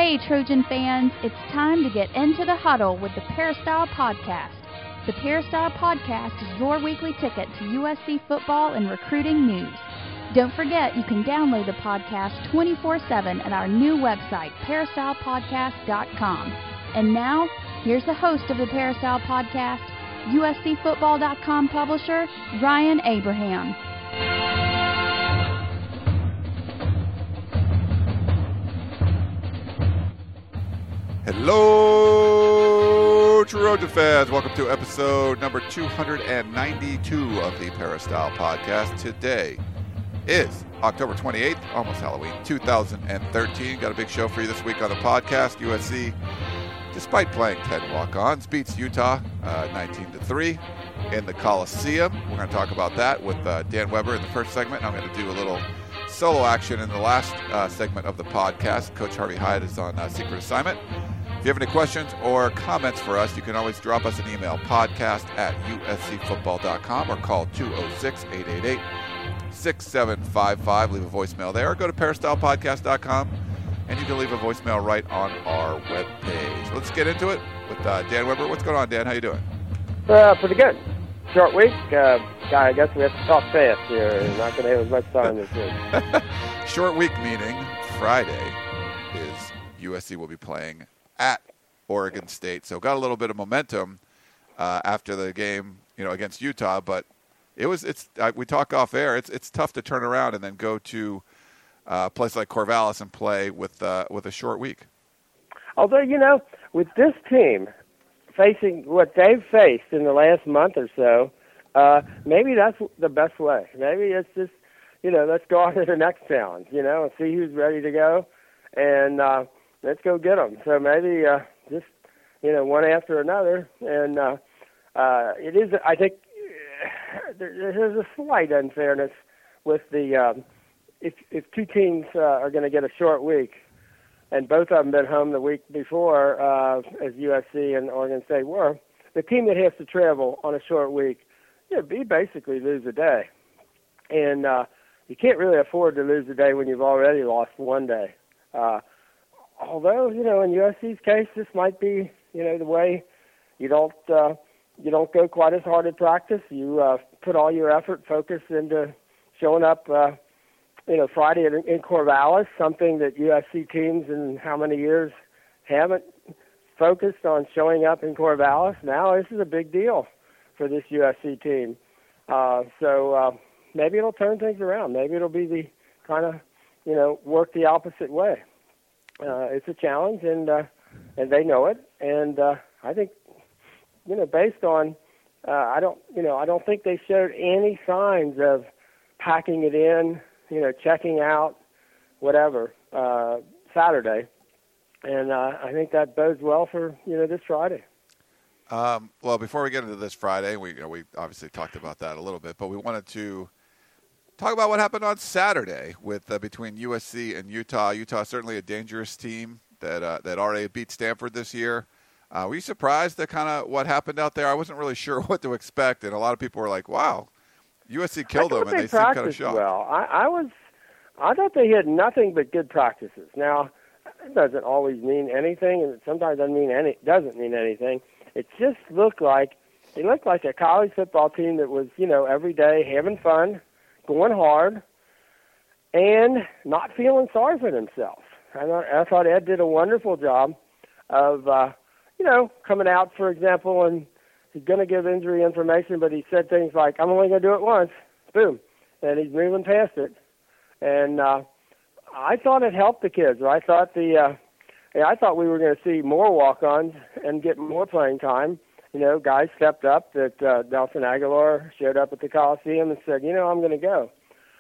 Hey, Trojan fans, it's time to get into the huddle with the Peristyle Podcast. The Peristyle Podcast is your weekly ticket to USC football and recruiting news. Don't forget, you can download the podcast 24/7 at our new website, peristylepodcast.com. And now, here's the host of the Peristyle Podcast, USCfootball.com publisher, Ryan Abraham. Hello, Trojan fans. Welcome to episode number 292 of the Peristyle Podcast. Today is October 28th, almost Halloween, 2013. Got a big show for you this week on the podcast. USC, despite playing 10 walk-ons, beats Utah 19-3 in the Coliseum. We're going to talk about that with Dan Weber in the first segment. I'm going to do a little solo action in the last segment of the podcast. Coach Harvey Hyde is on secret assignment. If you have any questions or comments for us, you can always drop us an email, podcast@uscfootball.com, or call 206-888-6755. Leave a voicemail there, or go to peristylepodcast.com, and you can leave a voicemail right on our webpage. Let's get into it with Dan Weber. What's going on, Dan? How you doing? Pretty good. Short week. I guess we have to talk fast here. Not going to have as much time this week. Short week meaning Friday is USC will be playing at Oregon State. So got a little bit of momentum after the game, against Utah, but we talk off air. It's tough to turn around and then go to a place like Corvallis and play with a short week. Although, with this team facing what they've faced in the last month or so, maybe that's the best way. Maybe it's just, let's go on to the next challenge, and see who's ready to go, and let's go get them. So maybe just, one after another, and it is, I think, there's a slight unfairness with the if two teams are going to get a short week, and both of them been home the week before, as USC and Oregon State were, the team that has to travel on a short week, you basically lose a day. And you can't really afford to lose a day when you've already lost one day. Although, in USC's case, this might be, the way you don't go quite as hard at practice. You put all your effort, focus into showing up Friday in Corvallis, something that USC teams in how many years haven't focused on showing up in Corvallis. Now this is a big deal for this USC team. So maybe it'll turn things around. Maybe it'll be the kind of, work the opposite way. It's a challenge, and they know it. And I think, based on, I don't think they showed any signs of packing it in, checking out, whatever, Saturday. And I think that bodes well for, this Friday. Well, before we get into this Friday, we obviously talked about that a little bit, but we wanted to talk about what happened on Saturday with between USC and Utah. Utah certainly a dangerous team that already beat Stanford this year. Were you surprised at kind of what happened out there? I wasn't really sure what to expect, and a lot of people were like, wow, USC killed them, and they seemed kind of shocked. Well, I thought they had nothing but good practices. Now, it doesn't always mean anything, and it sometimes doesn't mean anything. It just looked like a college football team that was, every day having fun, going hard, and not feeling sorry for themselves. I thought Ed did a wonderful job of, coming out, for example, and he's going to give injury information, but he said things like, I'm only going to do it once. Boom. And he's moving past it. And I thought it helped the kids. I thought I thought we were going to see more walk-ons and get more playing time. Guys stepped up. That Nelson Aguilar showed up at the Coliseum and said, I'm going to go.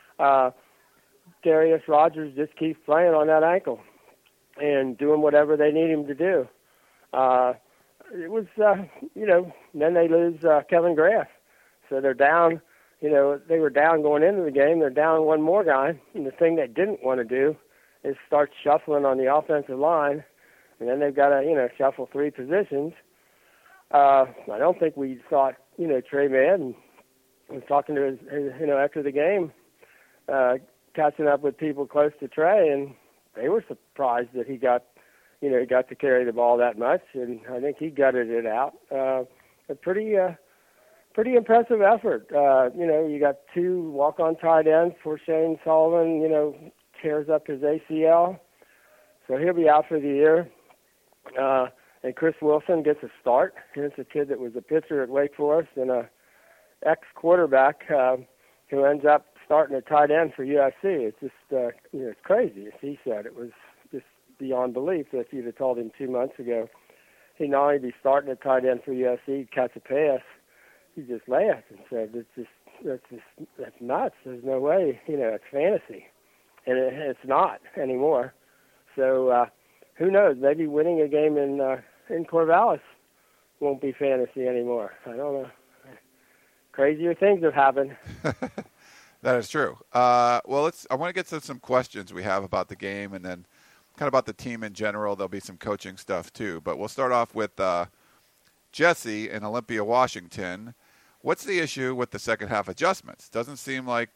Darius Rogers just keeps playing on that ankle and doing whatever they need him to do. It was, then they lose Kevin Graff. So they're down, they were down going into the game. They're down one more guy. And the thing they didn't want to do is start shuffling on the offensive line. And then they've got to, shuffle three positions. I don't think we thought, Trey Madden was talking to his, after the game, catching up with people close to Trey, and they were surprised that he got he got to carry the ball that much, and I think he gutted it out. A pretty impressive effort. You got 2 walk-on tight ends for Shane Sullivan, tears up his ACL. So he'll be out for the year. And Chris Wilson gets a start. Here's a kid that was a pitcher at Wake Forest and a ex-quarterback who ends up starting at tight end for USC. It's just, it's crazy. As he said, it was just beyond belief that if you'd have told him 2 months ago he'd not only be starting at tight end for USC, he'd catch a pass, he just laughed and said, that's nuts. There's no way, it's fantasy. And it's not anymore. So who knows? Maybe winning a game in Corvallis won't be fantasy anymore. I don't know. Crazier things have happened. That is true. I want to get to some questions we have about the game and then kind of about the team in general. There'll be some coaching stuff too. But we'll start off with Jesse in Olympia, Washington. What's the issue with the second half adjustments? It doesn't seem like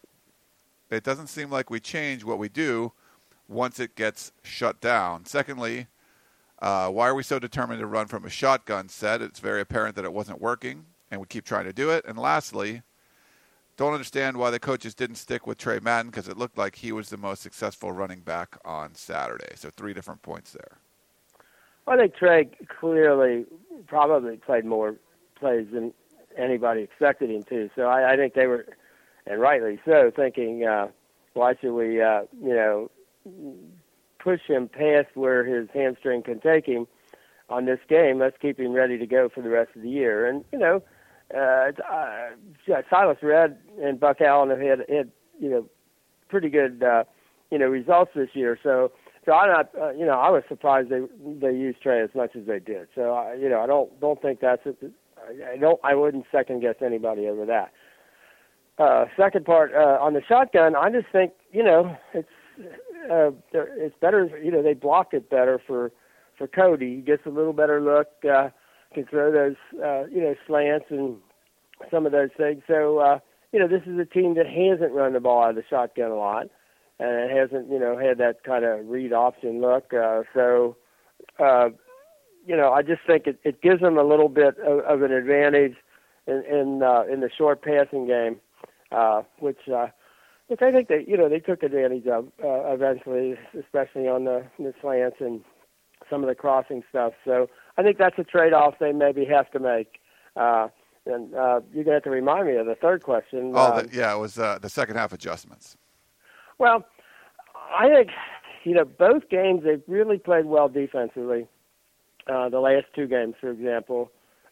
we change what we do once it gets shut down. Secondly, why are we so determined to run from a shotgun set? It's very apparent that it wasn't working, and we keep trying to do it. And lastly, don't understand why the coaches didn't stick with Trey Madden because it looked like he was the most successful running back on Saturday. So 3 different points there. I think Trey clearly probably played more plays than anybody expected him to. So I think they were, and rightly so, thinking, why should we, push him past where his hamstring can take him on this game? Let's keep him ready to go for the rest of the year. And, Silas Redd and Buck Allen have had pretty good, results this year. So I'm not, I was surprised they used Trey as much as they did. So, I don't think that's it. I wouldn't second guess anybody over that. Second part, on the shotgun, I just think, it's better, they block it better for Cody. He gets a little better look, can throw those, slants and some of those things. So, this is a team that hasn't run the ball out of the shotgun a lot, and it hasn't, had that kind of read option look. I just think it gives them a little bit of an advantage in the short passing game, which I think they took advantage of eventually, especially on the slants and some of the crossing stuff. So I think that's a trade-off they maybe have to make. And you're going to have to remind me of the third question. It was the second half adjustments. Well, I think, both games they've really played well defensively. The last 2 games, for example.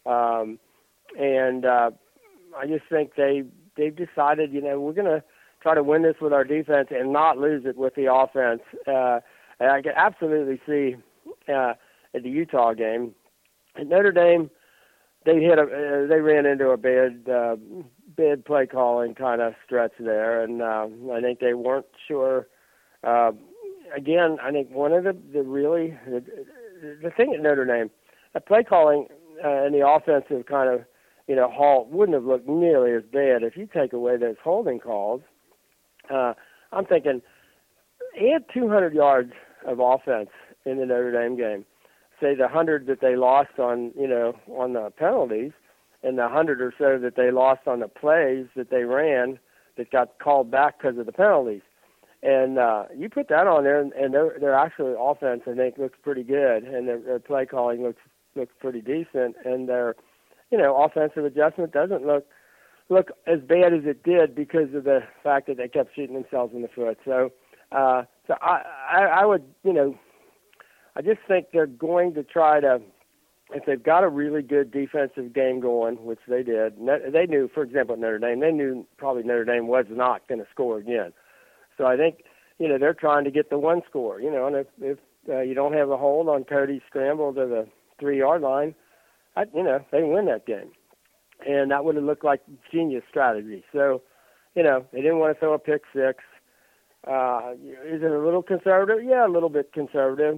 And I just think they've decided, we're going to try to win this with our defense and not lose it with the offense. And I can absolutely see at the Utah game. At Notre Dame, they ran into a bad play calling kind of stretch there, and I think they weren't sure. Again, I think one of the thing at Notre Dame, the play calling and the offensive kind of halt wouldn't have looked nearly as bad if you take away those holding calls. I'm thinking, add 200 yards of offense in the Notre Dame game. Say the 100 that they lost on the penalties, and the 100 or so that they lost on the plays that they ran that got called back because of the penalties. And you put that on there, and their actual offense, I think, looks pretty good, and their play calling looks pretty decent, and their offensive adjustment doesn't look as bad as it did because of the fact that they kept shooting themselves in the foot. So I would, I just think they're going to try to, if they've got a really good defensive game going, which they did, they knew, for example, at Notre Dame, they knew probably Notre Dame was not going to score again. So I think, they're trying to get the one score, and if you don't have a hold on Cody's scramble to the 3-yard line, they win that game. And that would have looked like genius strategy. So, they didn't want to throw a pick six. Is it a little conservative? Yeah, a little bit conservative.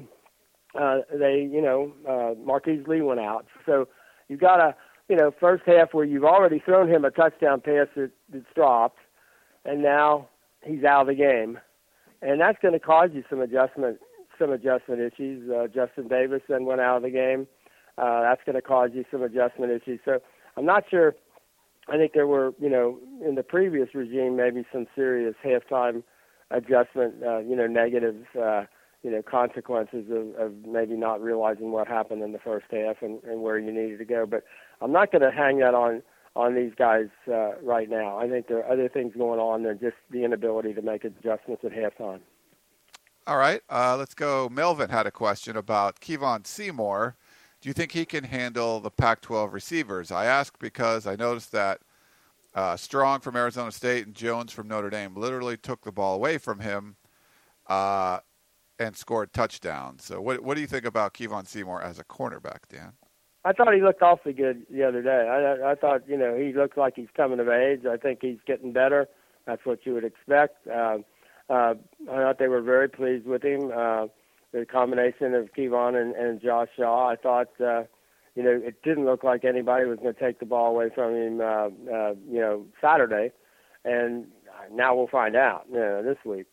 Marquise Lee went out. So you've got a, first half where you've already thrown him a touchdown pass that's dropped, and now he's out of the game. And that's going to cause you some adjustment some adjustment issues. Justin Davis then went out of the game. That's going to cause you some adjustment issues. So I'm not sure. I think there were, in the previous regime, maybe some serious halftime adjustment, negative, consequences of maybe not realizing what happened in the first half and where you needed to go. But I'm not going to hang that on these guys right now. I think there are other things going on than just the inability to make adjustments at halftime. All right, let's go. Melvin had a question about Kevon Seymour. Do you think he can handle the Pac-12 receivers? I ask because I noticed that Strong from Arizona State and Jones from Notre Dame literally took the ball away from him and scored touchdowns. So what do you think about Kevon Seymour as a cornerback, Dan? I thought he looked awfully good the other day. I thought, he looks like he's coming of age. I think he's getting better. That's what you would expect. I thought they were very pleased with him. The combination of Kevon and Josh Shaw, I thought, it didn't look like anybody was going to take the ball away from him, Saturday. And now we'll find out, this week,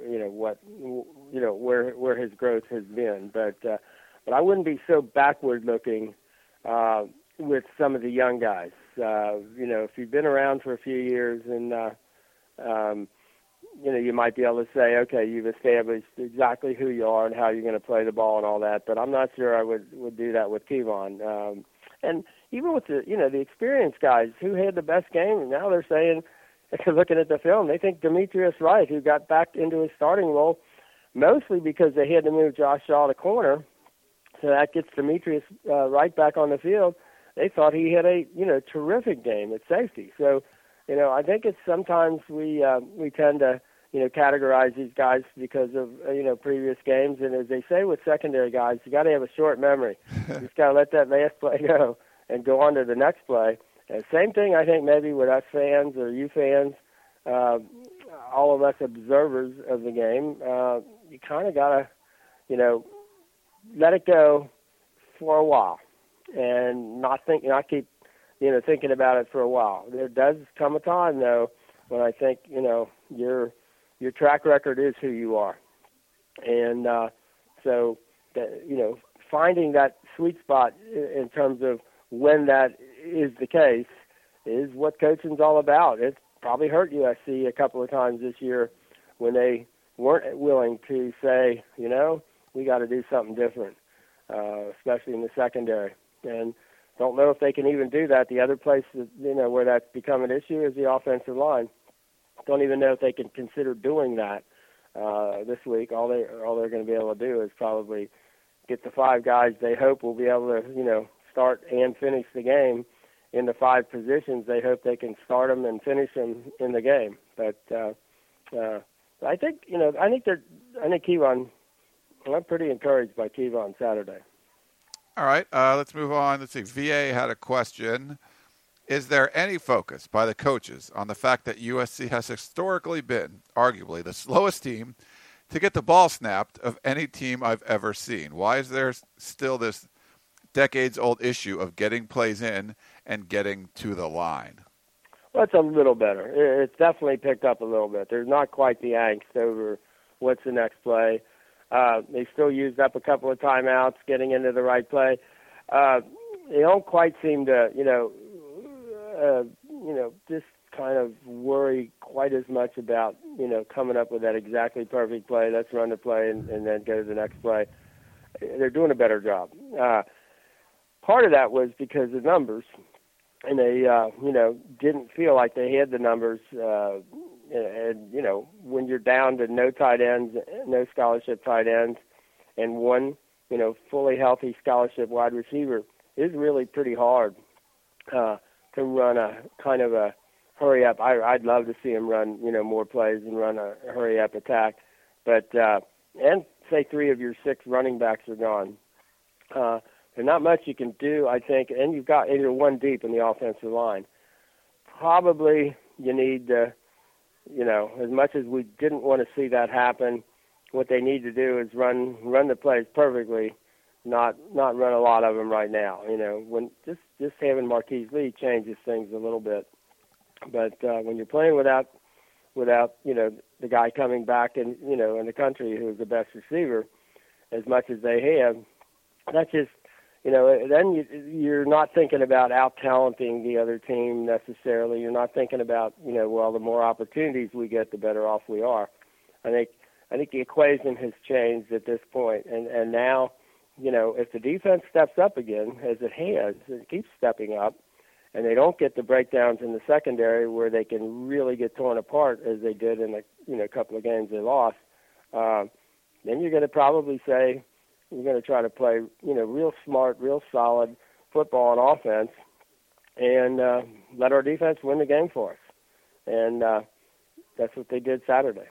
where his growth has been. But I wouldn't be so backward looking with some of the young guys. If you've been around for a few years and, you might be able to say, okay, you've established exactly who you are and how you're going to play the ball and all that. But I'm not sure I would do that with Kevon. And even with the experienced guys who had the best game, now they're saying, after looking at the film, they think Demetrius Wright, who got back into his starting role, mostly because they had to move Josh Shaw to corner, so that gets Demetrius Wright back on the field. They thought he had a terrific game at safety. So, I think it's sometimes we tend to categorize these guys because of previous games, and as they say with secondary guys, you got to have a short memory. You just got to let that last play go and go on to the next play. And same thing, I think, maybe with us fans or you fans, all of us observers of the game. You kind of got to, let it go for a while and not keep, thinking about it for a while. There does come a time, though, when I think, your track record is who you are. And so, finding that sweet spot in terms of when that is the case is what coaching's all about. It's probably hurt USC a couple of times this year when they weren't willing to say, we got to do something different, especially in the secondary. And don't know if they can even do that. The other place that, where that's become an issue is the offensive line. Don't even know if they can consider doing that this week. All they're going to be able to do is probably get the 5 guys they hope will be able to, start and finish the game in the 5 positions. They hope they can start them and finish them in the game. But I think Kevon. I'm pretty encouraged by Kevon Saturday. All right, let's move on. Let's see. VA had a question. Is there any focus by the coaches on the fact that USC has historically been, arguably, the slowest team to get the ball snapped of any team I've ever seen? Why is there still this decades-old issue of getting plays in and getting to the line? Well, it's a little better. It's definitely picked up a little bit. There's not quite the angst over what's the next play. They still used up a couple of timeouts getting into the right play. They don't quite seem to, just kind of worry quite as much about, coming up with that exactly perfect play. Let's run the play and then go to the next play. They're doing a better job. Part of that was because of numbers, and they, didn't feel like they had the numbers. And, when you're down to no tight ends, no scholarship tight ends, and one, fully healthy scholarship wide receiver, is really pretty hard to run a kind of a hurry up. I'd love to see him run, more plays and run a hurry up attack. But, and say 3 of your 6 running backs are gone. There's not much you can do, I think, and you're 1 deep in the offensive line. Probably you need to, as much as we didn't want to see that happen, what they need to do is run the plays perfectly, not run a lot of them right now. When just having Marquise Lee changes things a little bit. But when you're playing without the guy coming back and in the country who's the best receiver, as much as they have, that's just, then you're not thinking about out-talenting the other team necessarily. You're not thinking about, well, the more opportunities we get, the better off we are. I think the equation has changed at this point, and now, if the defense steps up again, as it has, it keeps stepping up, and they don't get the breakdowns in the secondary where they can really get torn apart as they did in the couple of games they lost, then you're going to probably say we're going to try to play real smart, real solid football on offense, and let our defense win the game for us. And that's what they did Saturday.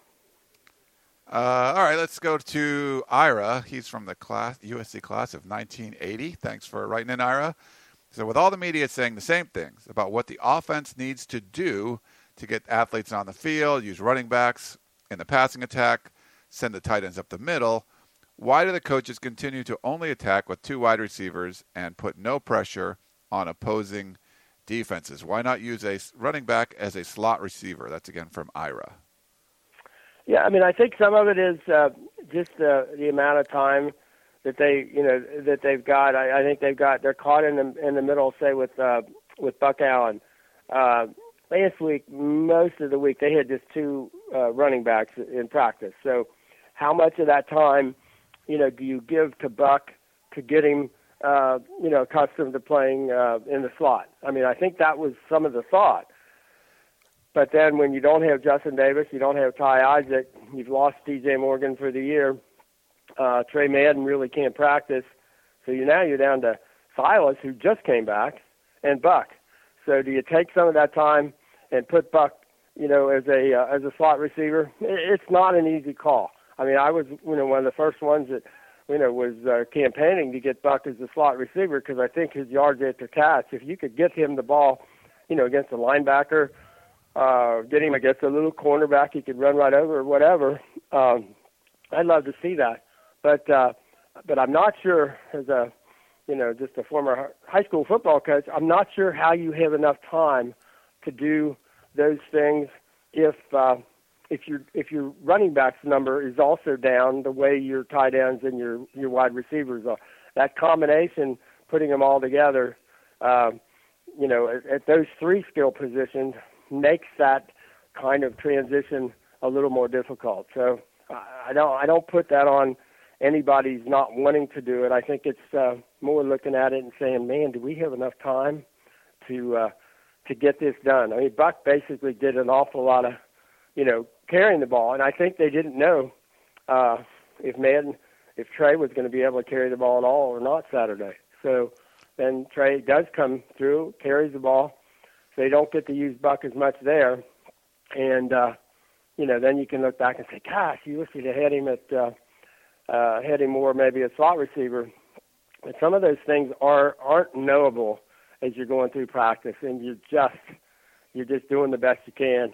All right, let's go to Ira. He's from the USC class of 1980. Thanks for writing in, Ira. So with all the media saying the same things about what the offense needs to do to get athletes on the field, use running backs in the passing attack, send the tight ends up the middle, why do the coaches continue to only attack with 2 wide receivers and put no pressure on opposing defenses? Why not use a running back as a slot receiver? That's again from Ira. Yeah, I think some of it is just the amount of time that they've got. I think they're caught in the middle, say with Buck Allen. Last week, most of the week, they had just 2 running backs in practice. So, how much of that time, do you give to Buck to get him, accustomed to playing in the slot? I think that was some of the thought. But then when you don't have Justin Davis, you don't have Ty Isaac, you've lost DJ Morgan for the year, Trey Madden really can't practice, so you're down to Silas, who just came back, and Buck. So do you take some of that time and put Buck, as a slot receiver? It's not an easy call. I was, one of the first ones that, was campaigning to get Buck as a slot receiver because I think his yards after catch, if you could get him the ball, against a linebacker, get him against a little cornerback he could run right over or whatever. I'd love to see that, but I'm not sure as just a former high school football coach. I'm not sure how you have enough time to do those things if your running backs number is also down the way your tight ends and your wide receivers are. That combination, putting them all together, at those 3 skill positions, makes that kind of transition a little more difficult. So I don't put that on anybody's not wanting to do it. I think it's more looking at it and saying, man, do we have enough time to get this done? Buck basically did an awful lot of, carrying the ball, and I think they didn't know if Trey was going to be able to carry the ball at all or not Saturday. So then Trey does come through, carries the ball. They don't get to use Buck as much there, and then you can look back and say, "Gosh, you wish you'd have had him more maybe a slot receiver." But some of those things aren't knowable as you're going through practice, and you're just doing the best you can,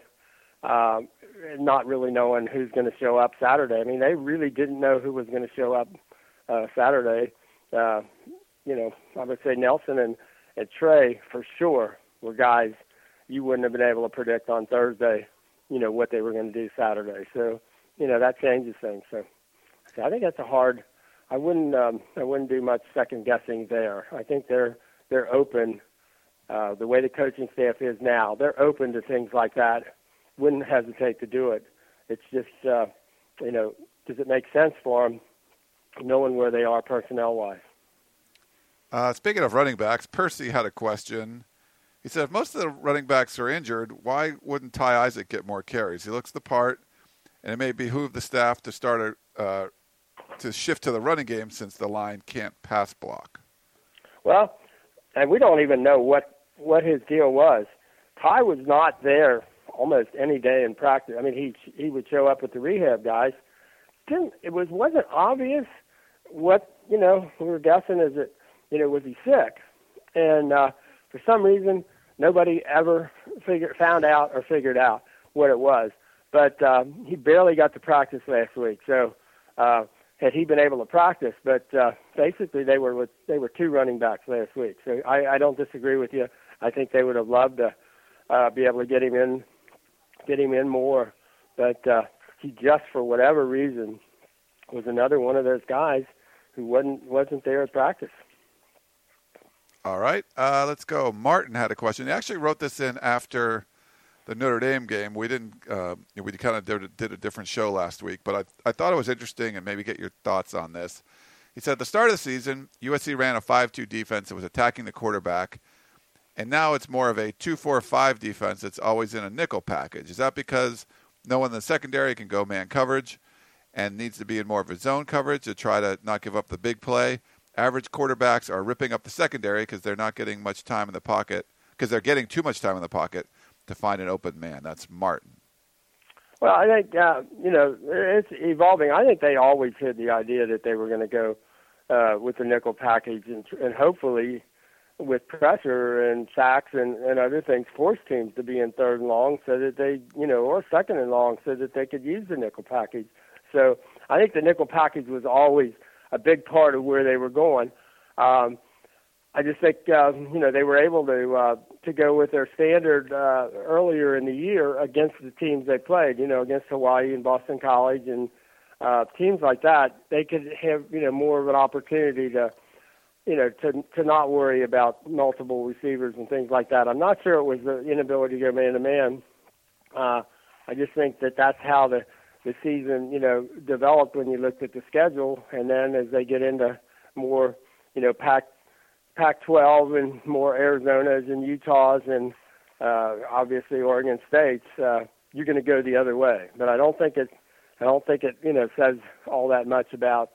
not really knowing who's going to show up Saturday. They really didn't know who was going to show up Saturday. I would say Nelson and Trey for sure were guys you wouldn't have been able to predict on Thursday, what they were going to do Saturday. So, that changes things. So I think that's I wouldn't do much second guessing there. I think they're open, the way the coaching staff is now, they're open to things like that. Wouldn't hesitate to do it. It's just, does it make sense for them knowing where they are personnel-wise? Speaking of running backs, Percy had a question. He said, if most of the running backs are injured, why wouldn't Ty Isaac get more carries? He looks the part, and it may behoove the staff to start to shift to the running game since the line can't pass block. Well, and we don't even know what his deal was. Ty was not there almost any day in practice. He would show up with the rehab guys. It wasn't obvious what, we were guessing is that, was he sick? And for some reason, nobody ever found out or figured out what it was. But he barely got to practice last week. So had he been able to practice? But basically, they were 2 running backs last week. So I don't disagree with you. I think they would have loved to be able to get him in more. But he just, for whatever reason, was another one of those guys who wasn't there at practice. All right, let's go. Martin had a question. He actually wrote this in after the Notre Dame game. We didn't. We kind of did a different show last week, but I thought it was interesting, and maybe get your thoughts on this. He said, at the start of the season, USC ran a 5-2 defense that was attacking the quarterback, and now it's more of a 2-4-5 defense that's always in a nickel package. Is that because no one in the secondary can go man coverage and needs to be in more of a zone coverage to try to not give up the big play? Average quarterbacks are ripping up the secondary because they're not getting much time in the pocket, because they're getting too much time in the pocket to find an open man. That's Martin. Well, I think, it's evolving. I think they always had the idea that they were going to go with the nickel package and hopefully with pressure and sacks and other things, force teams to be in third and long so that they, or second and long so that they could use the nickel package. So I think the nickel package was always a big part of where they were going. I just think, they were able to go with their standard earlier in the year against the teams they played, against Hawaii and Boston College and teams like that. They could have, more of an opportunity to not worry about multiple receivers and things like that. I'm not sure it was the inability to go man-to-man. I just think that that's how the season, developed when you looked at the schedule. And then as they get into more, Pac-12 and more Arizonas and Utahs and obviously Oregon States, you're going to go the other way. But I don't think it says all that much about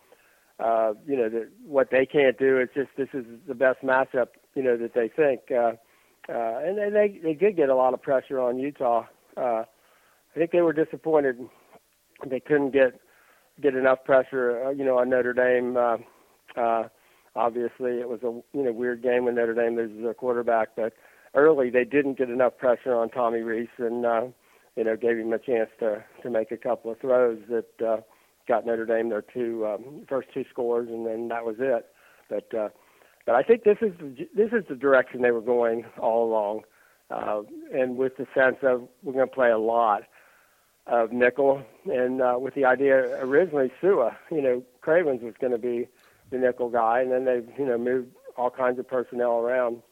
what they can't do. It's just this is the best matchup that they think. And they did get a lot of pressure on Utah. I think they were disappointed they couldn't get enough pressure on Notre Dame. Obviously, it was a weird game when Notre Dame loses their quarterback, but early they didn't get enough pressure on Tommy Rees and gave him a chance to make a couple of throws that got Notre Dame their first two scores, and then that was it. But I think this is the direction they were going all along, and with the sense of we're going to play a lot of nickel, and with the idea originally Sua, Cravens was going to be the nickel guy, and then they've moved all kinds of personnel around.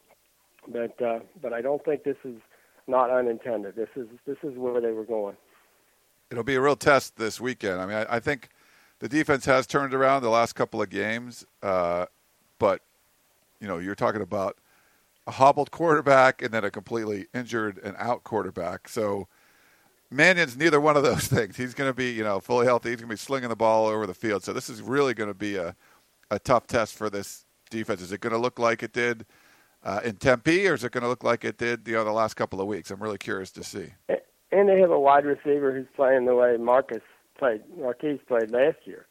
But I don't think this is not unintended. This is where they were going. It'll be a real test this weekend. I mean, I think the defense has turned around the last couple of games, but you're talking about a hobbled quarterback and then a completely injured and out quarterback. So Mannion's neither one of those things. He's going to be fully healthy. He's going to be slinging the ball all over the field. So this is really going to be a tough test for this defense. Is it going to look like it did in Tempe, or is it going to look like it did the last couple of weeks? I'm really curious to see. And they have a wide receiver who's playing the way Marquise played last year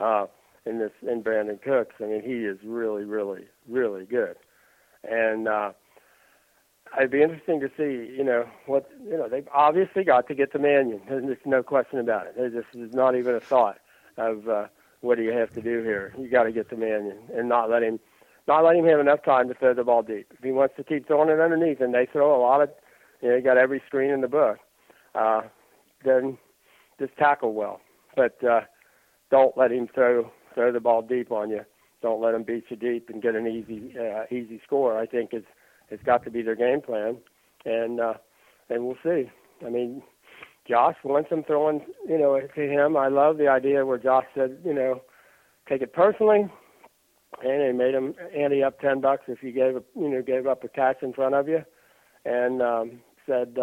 in Brandon Cooks. I mean, he is really, really, really good. And it'd be interesting to see, they've obviously got to get to Mannion. There's no question about it. There's not even a thought of what do you have to do here. You got to get to Mannion and not let him have enough time to throw the ball deep. If he wants to keep throwing it underneath, and they throw a lot of, you got every screen in the book, then just tackle well. But don't let him throw the ball deep on you. Don't let him beat you deep and get an easy score. I think it's got to be their game plan, and we'll see. I mean, Josh wants them throwing, to him. I love the idea where Josh said, take it personally, and he made him ante up $10 if you gave up a catch in front of you, and said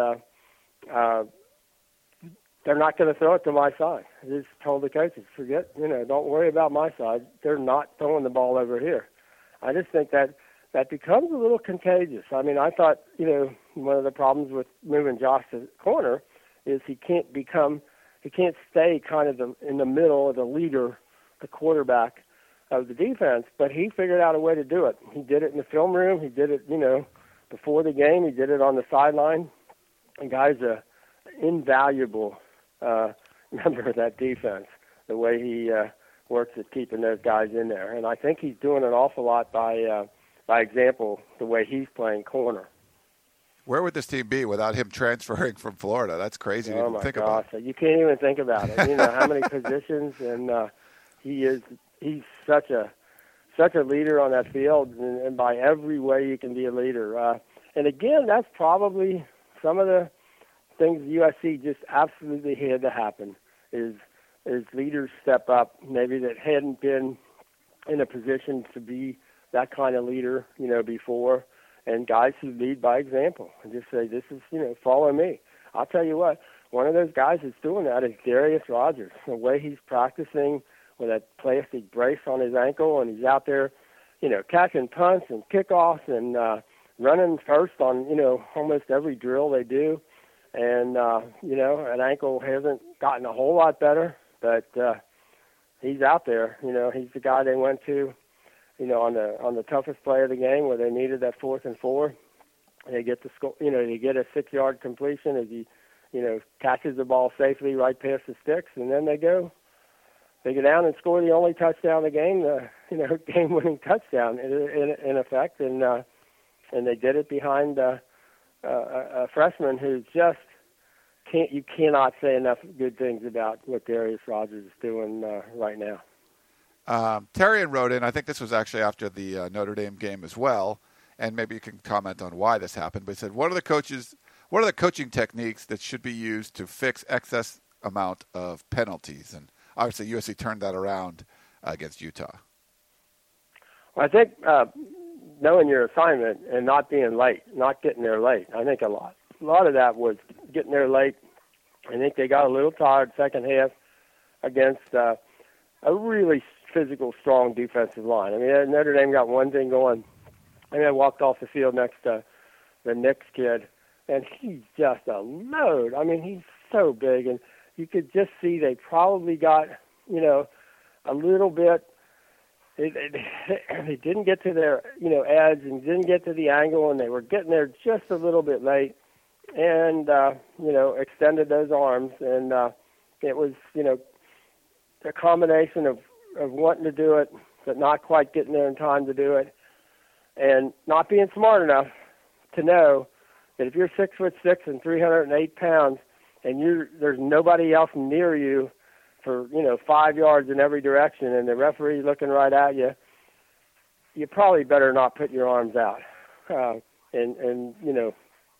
they're not going to throw it to my side. He just told the coaches, forget, don't worry about my side. They're not throwing the ball over here. I just think that becomes a little contagious. I mean, I thought, one of the problems with moving Josh to corner is he can't stay kind of in the middle of the leader, the quarterback of the defense, but he figured out a way to do it. He did it in the film room. He did it, before the game. He did it on the sideline. The guy's an invaluable member of that defense, the way he works at keeping those guys in there. And I think he's doing an awful lot by example, the way he's playing corner. Where would this team be without him transferring from Florida? That's crazy to even think about. You can't even think about it. You know how many positions, and he's such a leader on that field, and by every way you can be a leader. And again, that's probably some of the things USC just absolutely had to happen is leaders step up, maybe that hadn't been in a position to be that kind of leader, you know, before. And guys who lead by example and just say, this is, you know, follow me. I'll tell you what, one of those guys that's doing that is Darius Rogers. The way he's practicing with that plastic brace on his ankle, and he's out there, you know, catching punts and kickoffs and running first on, you know, almost every drill they do. And, you know, an ankle hasn't gotten a whole lot better, but he's out there. You know, he's the guy they went to, you know, on the toughest play of the game where they needed that 4th and 4. They get the score, you know, they get a 6-yard completion as he, you know, catches the ball safely right past the sticks, and then they go down and score the only touchdown of the game, the, you know, game-winning touchdown in effect, and they did it behind a freshman who just you cannot say enough good things about what Darius Rogers is doing right now. Terrian wrote in, I think this was actually after the Notre Dame game as well, and maybe you can comment on why this happened, but he said, what are the coaching techniques that should be used to fix excess amount of penalties? And obviously USC turned that around against Utah. Well, I think knowing your assignment and not being late, not getting there late. I think a lot of that was getting there late. I think they got a little tired second half against a really physical, strong defensive line. I mean, Notre Dame got one thing going. I mean, I walked off the field next to the Knicks kid, and he's just a load. I mean, he's so big, and you could just see they probably got, you know, a little bit. They didn't get to their, you know, edge and didn't get to the angle, and they were getting there just a little bit late, and you know, extended those arms, and it was, you know, a combination of wanting to do it, but not quite getting there in time to do it, and not being smart enough to know that if you're 6'6" and 308 pounds, and there's nobody else near you for, you know, 5 yards in every direction, and the referee's looking right at you, you probably better not put your arms out. And you know,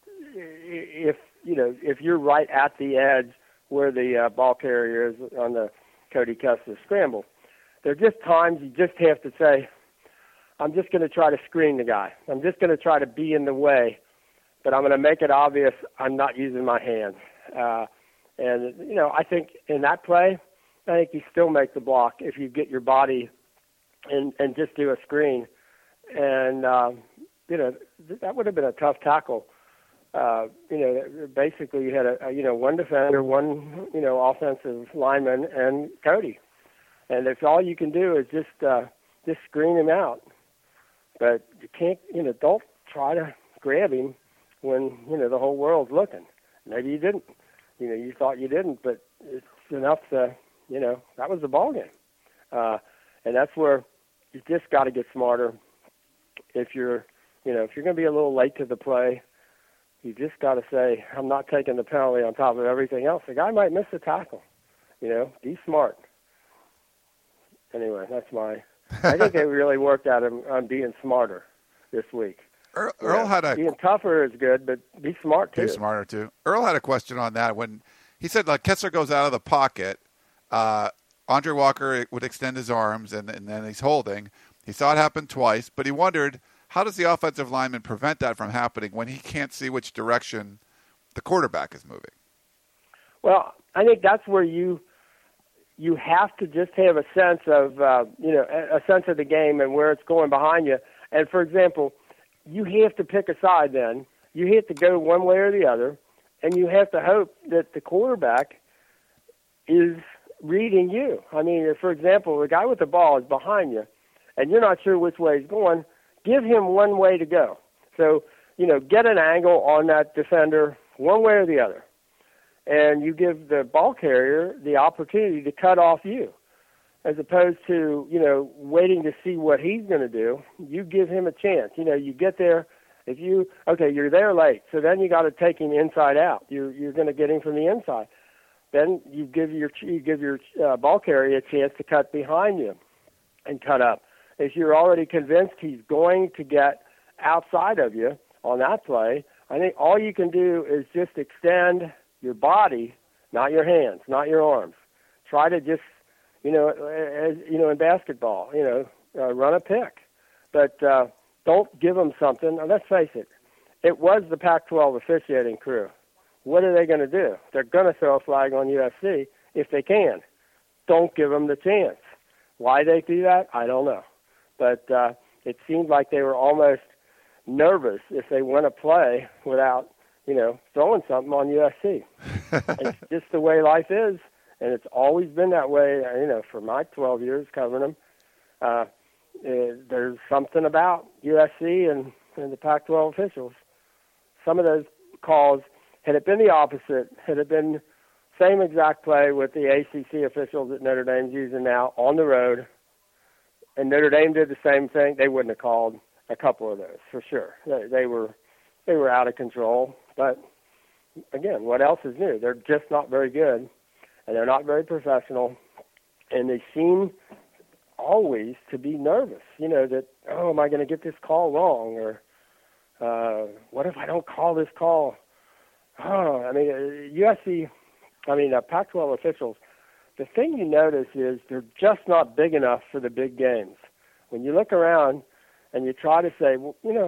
if you're right at the edge where the ball carrier is on the Cody Kessler scramble, there are just times you just have to say, I'm just going to try to screen the guy. I'm just going to try to be in the way, but I'm going to make it obvious I'm not using my hands. And, you know, I think in that play, I think you still make the block if you get your body and just do a screen. And, you know, that would have been a tough tackle. You know, basically you had one defender, one, you know, offensive lineman, and Cody. And if all you can do is just screen him out. But you can't, you know, don't try to grab him when, you know, the whole world's looking. Maybe you didn't. You know, you thought you didn't, but it's enough to, you know, that was the ball game. And that's where you just got to get smarter. If you're going to be a little late to the play, you just got to say, I'm not taking the penalty on top of everything else. The guy might miss the tackle. You know, be smart. Anyway, that's I think they really worked at him on being smarter this week. Earl had being tougher is good, but be smart too. Be smarter too. Earl had a question on that when he said, like, Kessler goes out of the pocket. Andre Walker would extend his arms, and then he's holding. He saw it happen twice, but he wondered, how does the offensive lineman prevent that from happening when he can't see which direction the quarterback is moving? Well, I think that's where you have to just have a sense of, a sense of the game and where it's going behind you. And, for example, you have to pick a side then. You have to go one way or the other, and you have to hope that the quarterback is reading you. I mean, for example, the guy with the ball is behind you, and you're not sure which way he's going. Give him one way to go. So, you know, get an angle on that defender one way or the other. And you give the ball carrier the opportunity to cut off you, as opposed to, you know, waiting to see what he's going to do. You give him a chance. You know, you get there You're there late, so then you got to take him inside out. You're going to get him from the inside. Then you give your ball carrier a chance to cut behind you and cut up. If you're already convinced he's going to get outside of you on that play, I think all you can do is just extend your body, not your hands, not your arms. Try to just, in basketball, run a pick. But don't give them something. Now, let's face it, it was the Pac-12 officiating crew. What are they going to do? They're going to throw a flag on USC if they can. Don't give them the chance. Why they do that, I don't know. But it seemed like they were almost nervous if they went to play without, throwing something on USC. It's just the way life is, and it's always been that way, for my 12 years covering them. There's something about USC and the Pac-12 officials. Some of those calls, had it been the opposite, had it been same exact play with the ACC officials that Notre Dame's using now on the road, and Notre Dame did the same thing, they wouldn't have called a couple of those for sure. They were out of control. But again, what else is new? They're just not very good, and they're not very professional, and they seem always to be nervous. That am I going to get this call wrong, or what if I don't call this call? USC. Pac-12 officials. The thing you notice is they're just not big enough for the big games. When you look around and you try to say,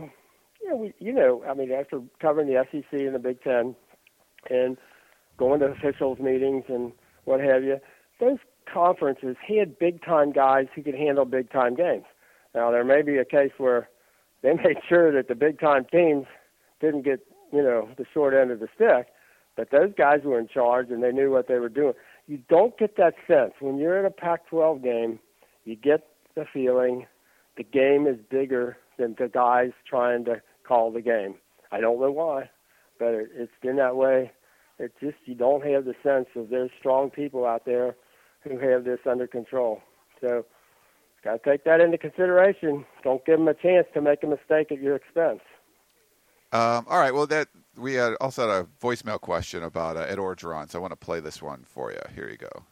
after covering the SEC and the Big Ten and going to officials meetings and what have you, those conferences had big-time guys who could handle big-time games. Now, there may be a case where they made sure that the big-time teams didn't get, the short end of the stick, but those guys were in charge and they knew what they were doing. You don't get that sense. When you're at a Pac-12 game, you get the feeling the game is bigger than the guys trying to call the game. I don't know why, but it's been that way. It's just you don't have the sense of there's strong people out there who have this under control. So got to take that into consideration. Don't give them a chance to make a mistake at your expense. All right. Well, we also had a voicemail question about Ed Orgeron, so I want to play this one for you. Here you go.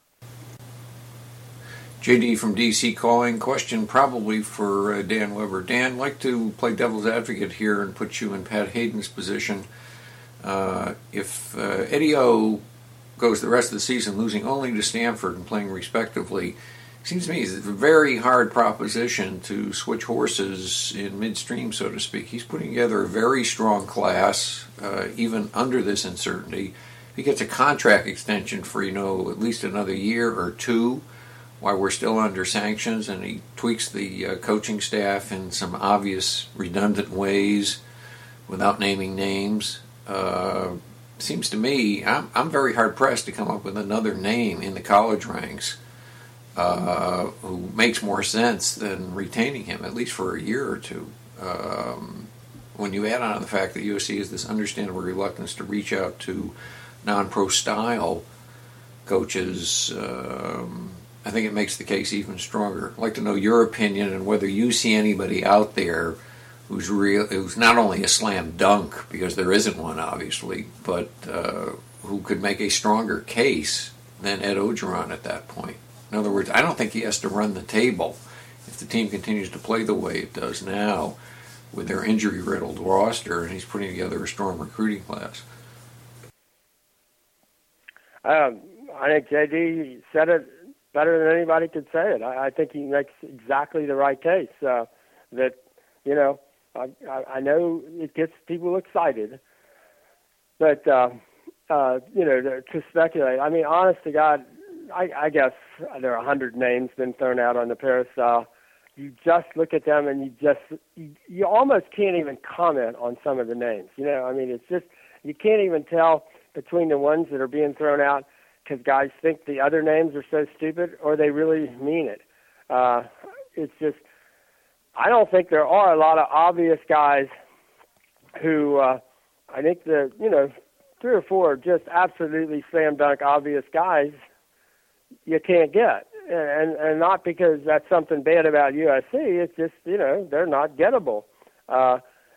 JD from DC calling. Question probably for Dan Weber. Dan, I'd like to play devil's advocate here and put you in Pat Hayden's position. If Eddie O goes the rest of the season losing only to Stanford and playing respectively, it seems to me it's a very hard proposition to switch horses in midstream, so to speak. He's putting together a very strong class, even under this uncertainty. If he gets a contract extension for, at least another year or two, while we're still under sanctions, and he tweaks the coaching staff in some obvious redundant ways without naming names, seems to me I'm very hard-pressed to come up with another name in the college ranks who makes more sense than retaining him, at least for a year or two. When you add on the fact that USC has this understandable reluctance to reach out to non-pro style coaches, I think it makes the case even stronger. I'd like to know your opinion and whether you see anybody out there who's not only a slam dunk, because there isn't one obviously, but who could make a stronger case than Ed Orgeron at that point. In other words, I don't think he has to run the table if the team continues to play the way it does now with their injury-riddled roster, and he's putting together a strong recruiting class. I think JD said it better than anybody could say it. I think he makes exactly the right case. That, I know it gets people excited, but, to speculate, honest to God, I guess there are 100 names been thrown out on the Peristyle. You just look at them and you almost can't even comment on some of the names. It's just, you can't even tell between the ones that are being thrown out because guys think the other names are so stupid or they really mean it. It's just, I don't think there are a lot of obvious guys who, I think the, 3 or 4 just absolutely slam dunk obvious guys you can't get. And not because that's something bad about USC. It's just, they're not gettable.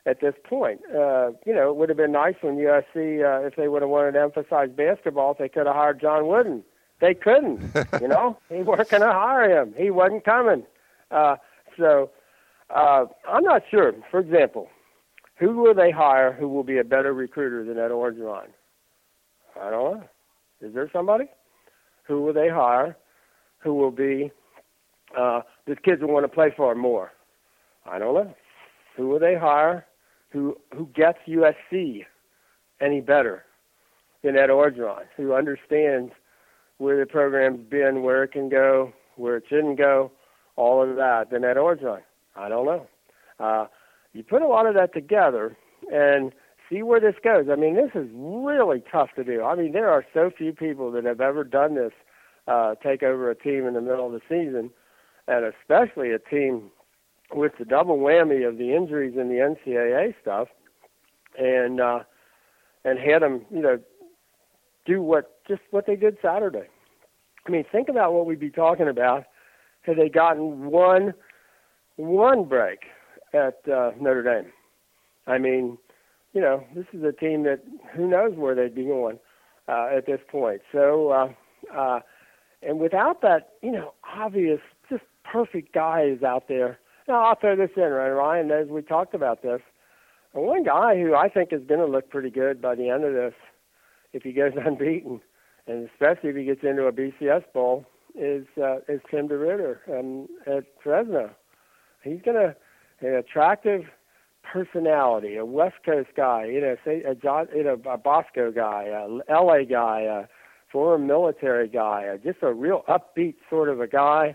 at this point. It would have been nice when USC, if they would have wanted to emphasize basketball, if they could have hired John Wooden. They couldn't. He weren't going to hire him. He wasn't coming. So I'm not sure. For example, who will they hire who will be a better recruiter than Ed Orgeron? I don't know. Is there somebody? Who will they hire who will be the kids will want to play for more? I don't know. Who will they hire who gets USC any better than Ed Orgeron, who understands where the program's been, where it can go, where it shouldn't go, all of that, than Ed Orgeron? I don't know. You put a lot of that together and see where this goes. I mean, this is really tough to do. I mean, there are so few people that have ever done this, take over a team in the middle of the season, and especially a team with the double whammy of the injuries and the NCAA stuff, and had them, do what they did Saturday. I mean, think about what we'd be talking about had they gotten one break at Notre Dame. I mean, this is a team that who knows where they'd be going at this point. So, and without that, obvious, just perfect guys out there. Now, I'll throw this in, right, Ryan, as we talked about this. And one guy who I think is going to look pretty good by the end of this, if he goes unbeaten, and especially if he gets into a BCS bowl, is Tim DeRitter at Fresno. He's an attractive personality, a West Coast guy, a Bosco guy, a LA guy, a former military guy, just a real upbeat sort of a guy.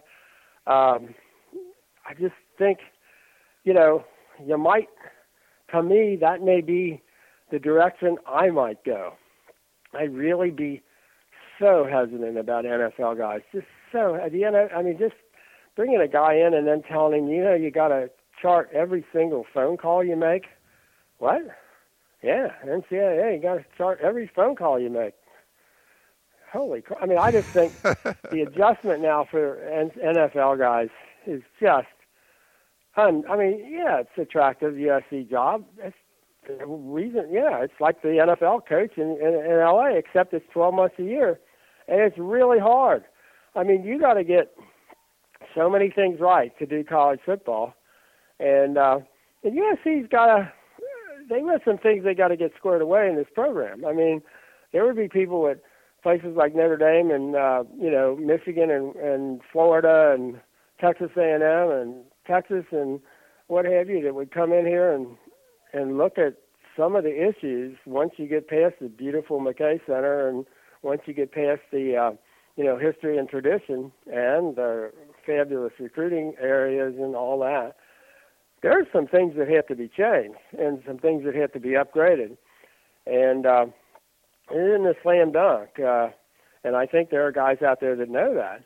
I just think, you might, to me, that may be the direction I might go. I'd really be so hesitant about NFL guys. Just bringing a guy in and then telling him, you got to chart every single phone call you make. What? Yeah, NCAA, you got to chart every phone call you make. Holy crap. I mean, I just think the adjustment now for NFL guys is just, it's attractive USC job. It's the reason, it's like the NFL coach in LA, except it's 12 months a year, and it's really hard. I mean, you got to get so many things right to do college football, and USC's they have some things they got to get squared away in this program. I mean, there would be people at places like Notre Dame and Michigan and Florida and Texas A&M and Texas and what have you that would come in here and look at some of the issues once you get past the beautiful McKay Center and once you get past the history and tradition and the fabulous recruiting areas and all that. There are some things that have to be changed and some things that have to be upgraded. And it isn't a slam dunk. And I think there are guys out there that know that.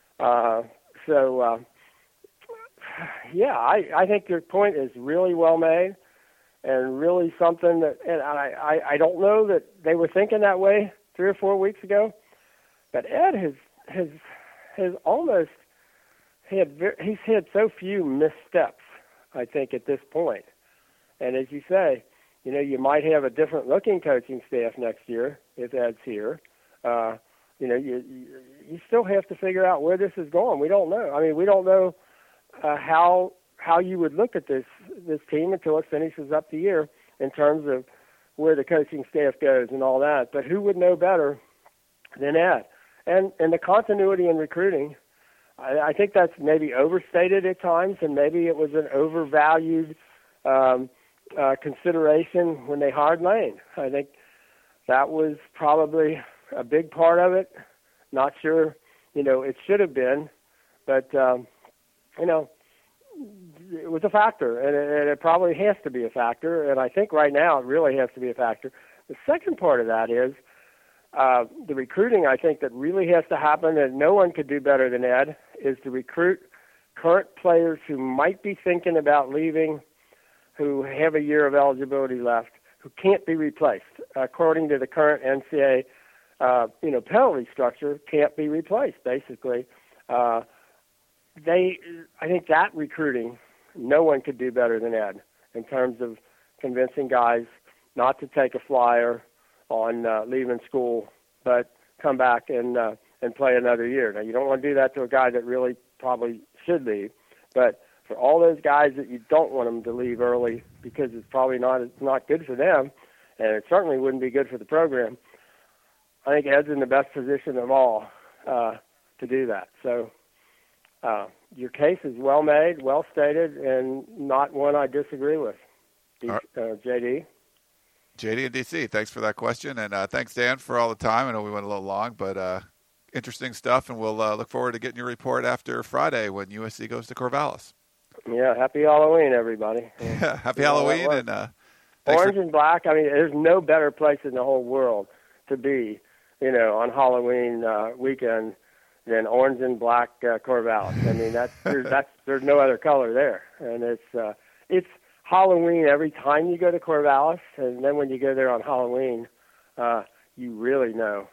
I think your point is really well made and really something that, and I don't know that they were thinking that way 3 or 4 weeks ago, but Ed has almost he's had so few missteps, I think, at this point. And as you say, you might have a different looking coaching staff next year if Ed's here. You still have to figure out where this is going. We don't know. I mean, we don't know how you would look at this team until it finishes up the year in terms of where the coaching staff goes and all that. But who would know better than Ed? And the continuity in recruiting, I think that's maybe overstated at times, and maybe it was an overvalued consideration when they hired Lane. I think that was probably a big part of it. Not sure, it should have been, but it was a factor, and it probably has to be a factor, and I think right now it really has to be a factor. The second part of that is the recruiting, I think, that really has to happen, and no one could do better than Ed, is to recruit current players who might be thinking about leaving, who have a year of eligibility left, who can't be replaced. According to the current NCAA, penalty structure, can't be replaced, basically. I think that recruiting, no one could do better than Ed in terms of convincing guys not to take a flyer on leaving school, but come back and play another year. Now, you don't want to do that to a guy that really probably should leave, but for all those guys that you don't want them to leave early because it's probably not good for them, and it certainly wouldn't be good for the program, I think Ed's in the best position of all to do that. So your case is well made, well stated, and not one I disagree with. JD? JD and DC, thanks for that question, and thanks, Dan, for all the time. I know we went a little long, but interesting stuff, and we'll look forward to getting your report after Friday when USC goes to Corvallis. Yeah, happy Halloween, everybody. Yeah, happy Halloween, and orange and black. I mean, there's no better place in the whole world to be, on Halloween weekend than orange and black Corvallis. I mean, there's no other color there, and it's Halloween every time you go to Corvallis, and then when you go there on Halloween, you really know.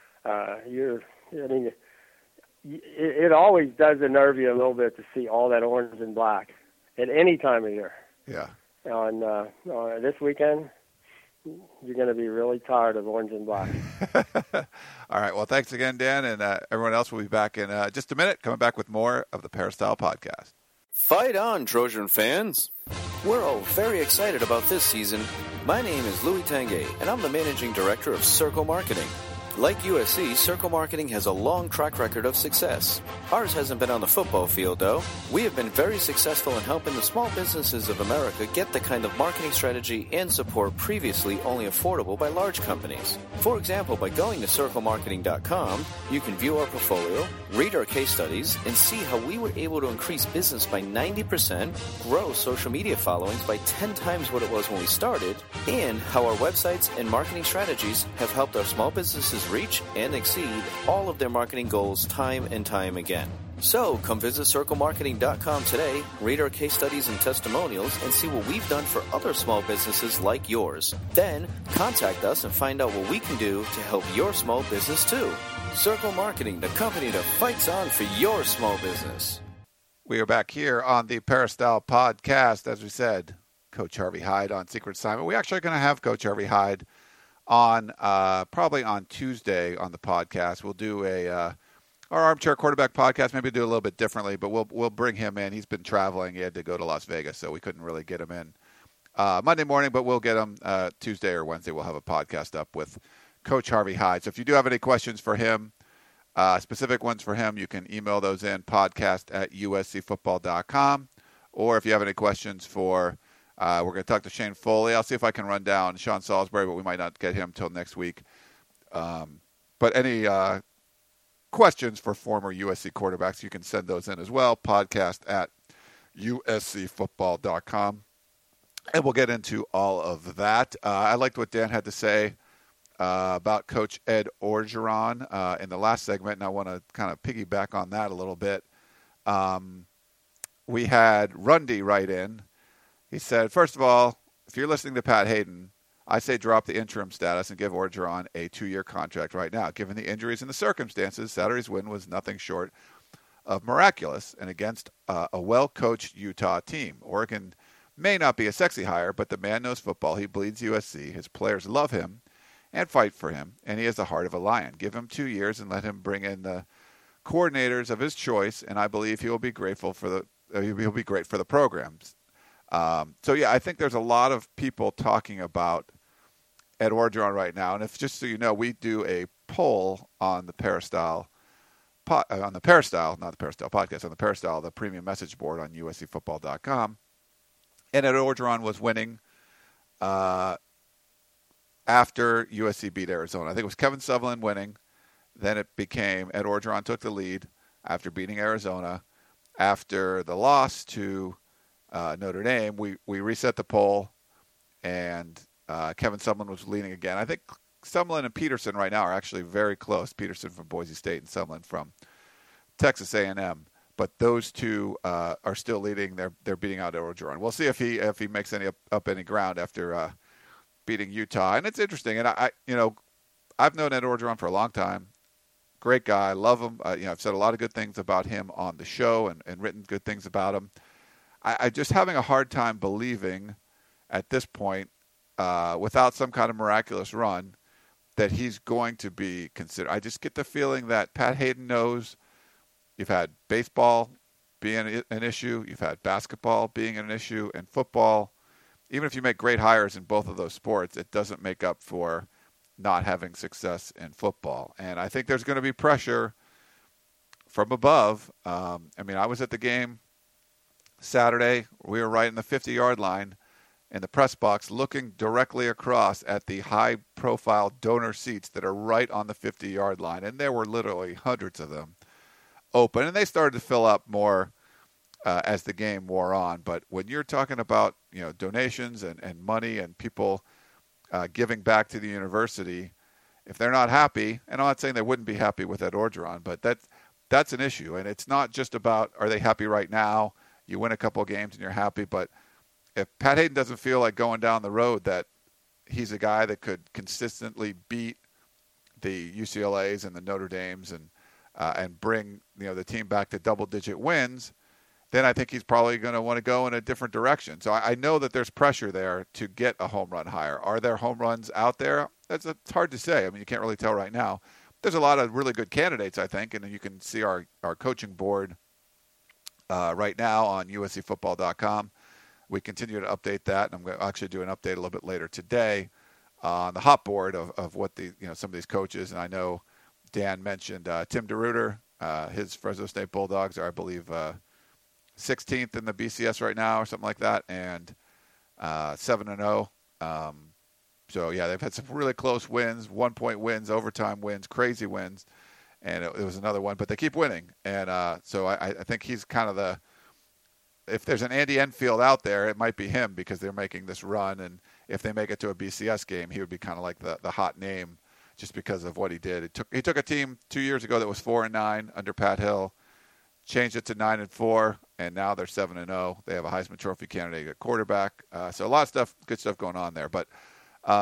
It always does unnerve you a little bit to see all that orange and black at any time of year. Yeah. On this weekend, you're going to be really tired of orange and black. All right. Well, thanks again, Dan, and everyone else will be back in just a minute, coming back with more of the Peristyle Podcast. Fight on, Trojan fans! We're all very excited about this season. My name is Louis Tanguay, and I'm the Managing Director of Circle Marketing. Like USC, Circle Marketing has a long track record of success. Ours hasn't been on the football field, though. We have been very successful in helping the small businesses of America get the kind of marketing strategy and support previously only affordable by large companies. For example, by going to circlemarketing.com, you can view our portfolio, read our case studies, and see how we were able to increase business by 90%, grow social media followings by 10 times what it was when we started, and how our websites and marketing strategies have helped our small businesses reach and exceed all of their marketing goals time and time again. So, come visit CircleMarketing.com today, read our case studies and testimonials, and see what we've done for other small businesses like yours. Then, contact us and find out what we can do to help your small business too. Circle Marketing, the company that fights on for your small business. We are back here on the Peristyle Podcast. As we said, Coach Harvey Hyde on Secret Assignment. We actually are going to have Coach Harvey Hyde on probably on Tuesday on the podcast. We'll do our Armchair Quarterback podcast, maybe do a little bit differently, but we'll bring him in. He's been traveling. He had to go to Las Vegas, so we couldn't really get him in Monday morning, but we'll get him Tuesday or Wednesday. We'll have a podcast up with Coach Harvey Hyde. So if you do have any questions for him, specific ones for him, you can email those in, podcast@uscfootball.com. Or if you have any questions for we're going to talk to Shane Foley. I'll see if I can run down Sean Salisbury, but we might not get him till next week. But any questions for former USC quarterbacks, you can send those in as well, podcast@uscfootball.com. And we'll get into all of that. I liked what Dan had to say about Coach Ed Orgeron in the last segment, and I want to kind of piggyback on that a little bit. We had Rundy write in. He said, first of all, if you're listening to Pat Hayden, I say drop the interim status and give Orgeron a 2-year contract right now. Given the injuries and the circumstances, Saturday's win was nothing short of miraculous and against a well-coached Utah team. Oregon may not be a sexy hire, but the man knows football. He bleeds USC. His players love him and fight for him, and he has the heart of a lion. Give him 2 years and let him bring in the coordinators of his choice, and I believe he will be grateful for he'll be great for the programs. So, yeah, I think there's a lot of people talking about Ed Orgeron right now. And if just so you know, we do a poll on the Peristyle, not the Peristyle podcast, on the Peristyle, the premium message board on uscfootball.com. And Ed Orgeron was winning after USC beat Arizona. I think it was Kevin Sutherland winning. Then it became Ed Orgeron took the lead after beating Arizona. After the loss to Notre Dame, we reset the poll, and Kevin Sumlin was leading again. I think Sumlin and Peterson right now are actually very close. Peterson from Boise State and Sumlin from Texas A&M. But those two are still leading. They're beating out Orgeron. We'll see if he makes any up any ground after beating Utah. And it's interesting. And I've known Ed Orgeron for a long time. Great guy, love him. I've said a lot of good things about him on the show and written good things about him. I just having a hard time believing at this point, without some kind of miraculous run, that he's going to be considered. I just get the feeling that Pat Haden knows you've had baseball being an issue, you've had basketball being an issue, and football. Even if you make great hires in both of those sports, it doesn't make up for not having success in football. And I think there's going to be pressure from above. I was at the game Saturday. We were right in the 50-yard line in the press box, looking directly across at the high-profile donor seats that are right on the 50-yard line. And there were literally hundreds of them open. And they started to fill up more as the game wore on. But when you're talking about donations and money and people giving back to the university, if they're not happy, and I'm not saying they wouldn't be happy with Ed Orgeron, but that's an issue. And it's not just about, are they happy right now? You win a couple of games and you're happy. But if Pat Haden doesn't feel like going down the road that he's a guy that could consistently beat the UCLAs and the Notre Dames and bring the team back to double-digit wins, then I think he's probably going to want to go in a different direction. So I know that there's pressure there to get a home run hire. Are there home runs out there? It's hard to say. You can't really tell right now. There's a lot of really good candidates, I think, and you can see our coaching board right now on uscfootball.com. We continue to update that, and I'm going to actually do an update a little bit later today on the hot board of what some of these coaches. And I know Dan mentioned Tim DeRuyter. His Fresno State Bulldogs are, I believe, 16th in the BCS right now or something like that, and 7-0. So, yeah, they've had some really close wins, 1-point wins, overtime wins, crazy wins, and it was another one. But they keep winning. And so I think he's kind of if there's an Andy Enfield out there, it might be him because they're making this run. And if they make it to a BCS game, he would be kind of like the hot name just because of what he did. He took a team 2 years ago that was 4-9 under Pat Hill, changed it to 9-4, and now they're 7-0. They have a Heisman Trophy candidate at quarterback. So a lot of stuff, good stuff going on there. But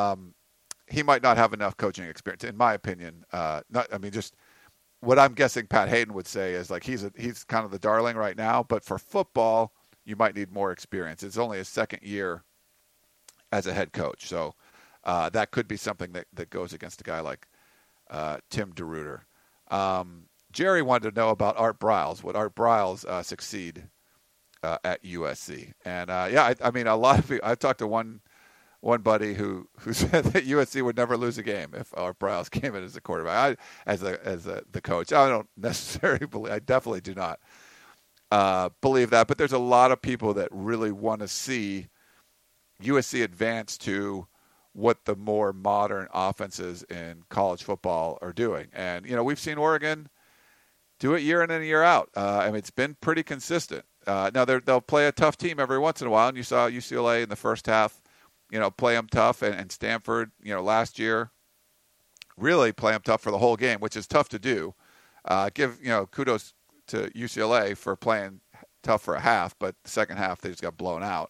he might not have enough coaching experience, in my opinion. Just what I'm guessing Pat Haden would say is like he's kind of the darling right now, but for football, you might need more experience. It's only his second year as a head coach. So that could be something that goes against a guy like Tim DeRuyter. Jerry wanted to know about Art Briles. Would Art Briles succeed at USC? And a lot of people. I've talked to one buddy who said that USC would never lose a game if Art Briles came in as a quarterback. As the coach, I don't necessarily believe. I definitely do not believe that. But there's a lot of people that really want to see USC advance to what the more modern offenses in college football are doing. And we've seen Oregon do it year in and year out. It's been pretty consistent. Now they'll play a tough team every once in a while, and you saw UCLA in the first half, play them tough, and Stanford, last year, really play them tough for the whole game, which is tough to do. Give kudos to UCLA for playing tough for a half, but the second half they just got blown out.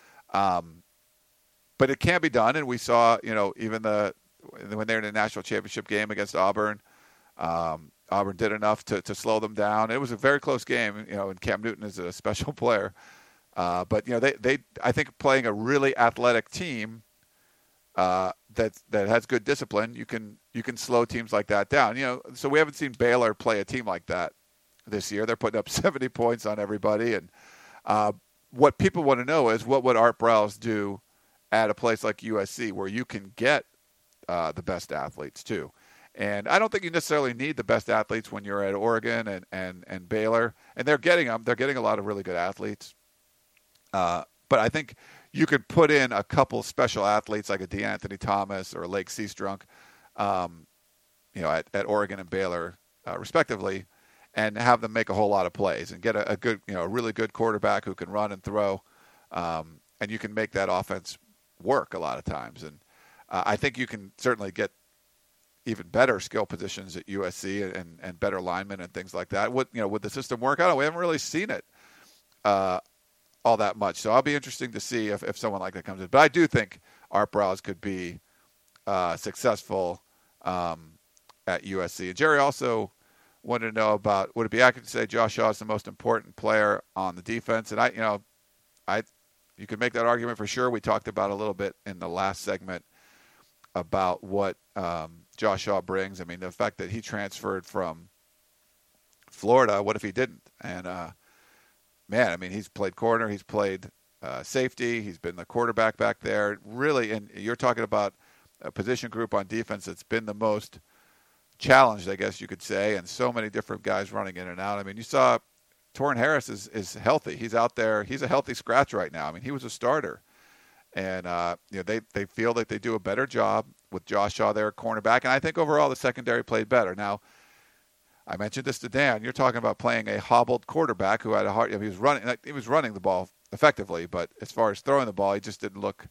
But it can be done, and we saw, even when they're in the national championship game against Auburn. Auburn did enough to slow them down. It was a very close game, and Cam Newton is a special player. But they I think playing a really athletic team that has good discipline, you can slow teams like that down. So we haven't seen Baylor play a team like that this year. They're putting up 70 points on everybody, and what people want to know is what would Art Briles do at a place like USC where you can get the best athletes too. And I don't think you necessarily need the best athletes when you're at Oregon and Baylor. And they're getting them. They're getting a lot of really good athletes. But I think you could put in a couple special athletes like a DeAnthony Thomas or a Lake Seastrunk, at Oregon and Baylor, respectively, and have them make a whole lot of plays and get a good, a really good quarterback who can run and throw. And you can make that offense work a lot of times. And I think you can certainly get even better skill positions at USC and better linemen and things like that. Would the system work out? We haven't really seen it all that much. So I'll be interesting to see if someone like that comes in. But I do think Art Briles could be successful at USC. And Jerry also wanted to know about, would it be accurate to say Josh Shaw is the most important player on the defense? And I You can make that argument for sure. We talked about a little bit in the last segment about what Josh Shaw brings. I mean, the fact that he transferred from Florida, what if he didn't? And, man, I mean, he's played corner, he's played safety, he's been the quarterback back there. Really, and you're talking about a position group on defense that's been the most challenged, I guess you could say, and so many different guys running in and out. I mean, you saw Torrin Harris is healthy. He's out there. He's a healthy scratch right now. I mean, he was a starter. And, they feel that they do a better job with Josh Shaw there at cornerback. And I think overall the secondary played better. Now, I mentioned this to Dan. You're talking about playing a hobbled quarterback who had a hard. He was running the ball effectively, but as far as throwing the ball, he just didn't look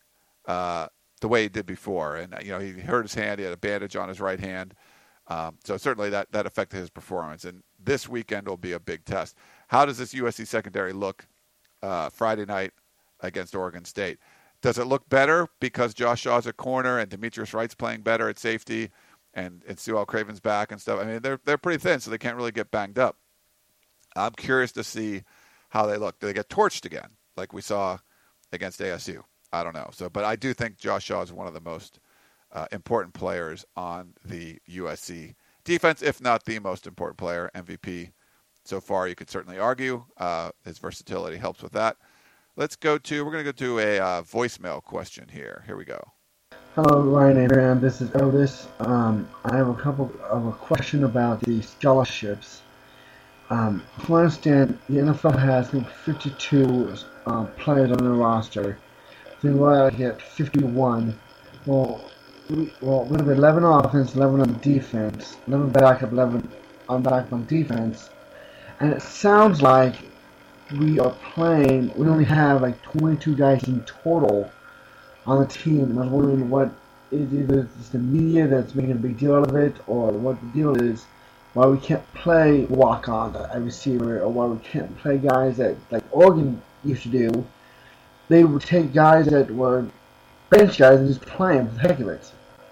the way he did before. And he hurt his hand. He had a bandage on his right hand. So certainly that affected his performance. And this weekend will be a big test. How does this USC secondary look Friday night against Oregon State? Does it look better because Josh Shaw's at corner and Demetrius Wright's playing better at safety? And Sewell Craven's back and stuff. I mean, they're pretty thin, so they can't really get banged up. I'm curious to see how they look. Do they get torched again, like we saw against ASU? I don't know. But I do think Josh Shaw is one of the most important players on the USC defense, if not the most important player. MVP so far, you could certainly argue. His versatility helps with that. We're going to go to a voicemail question here. Here we go. Hello, Ryan Abraham. This is Otis. I have a question about the scholarships. From what I understand, the NFL has 52 players on the roster. So we're out to get 51. Well, we have 11 on offense, 11 on defense, 11 backup, 11 on defense. And it sounds like we only have like 22 guys in total on the team. I was wondering what is either it's the media that's making a big deal out of it, or what the deal is, why we can't play walk-on a receiver, or why we can't play guys that, like Oregon used to do. They would take guys that were bench guys and just play them for the heck of it.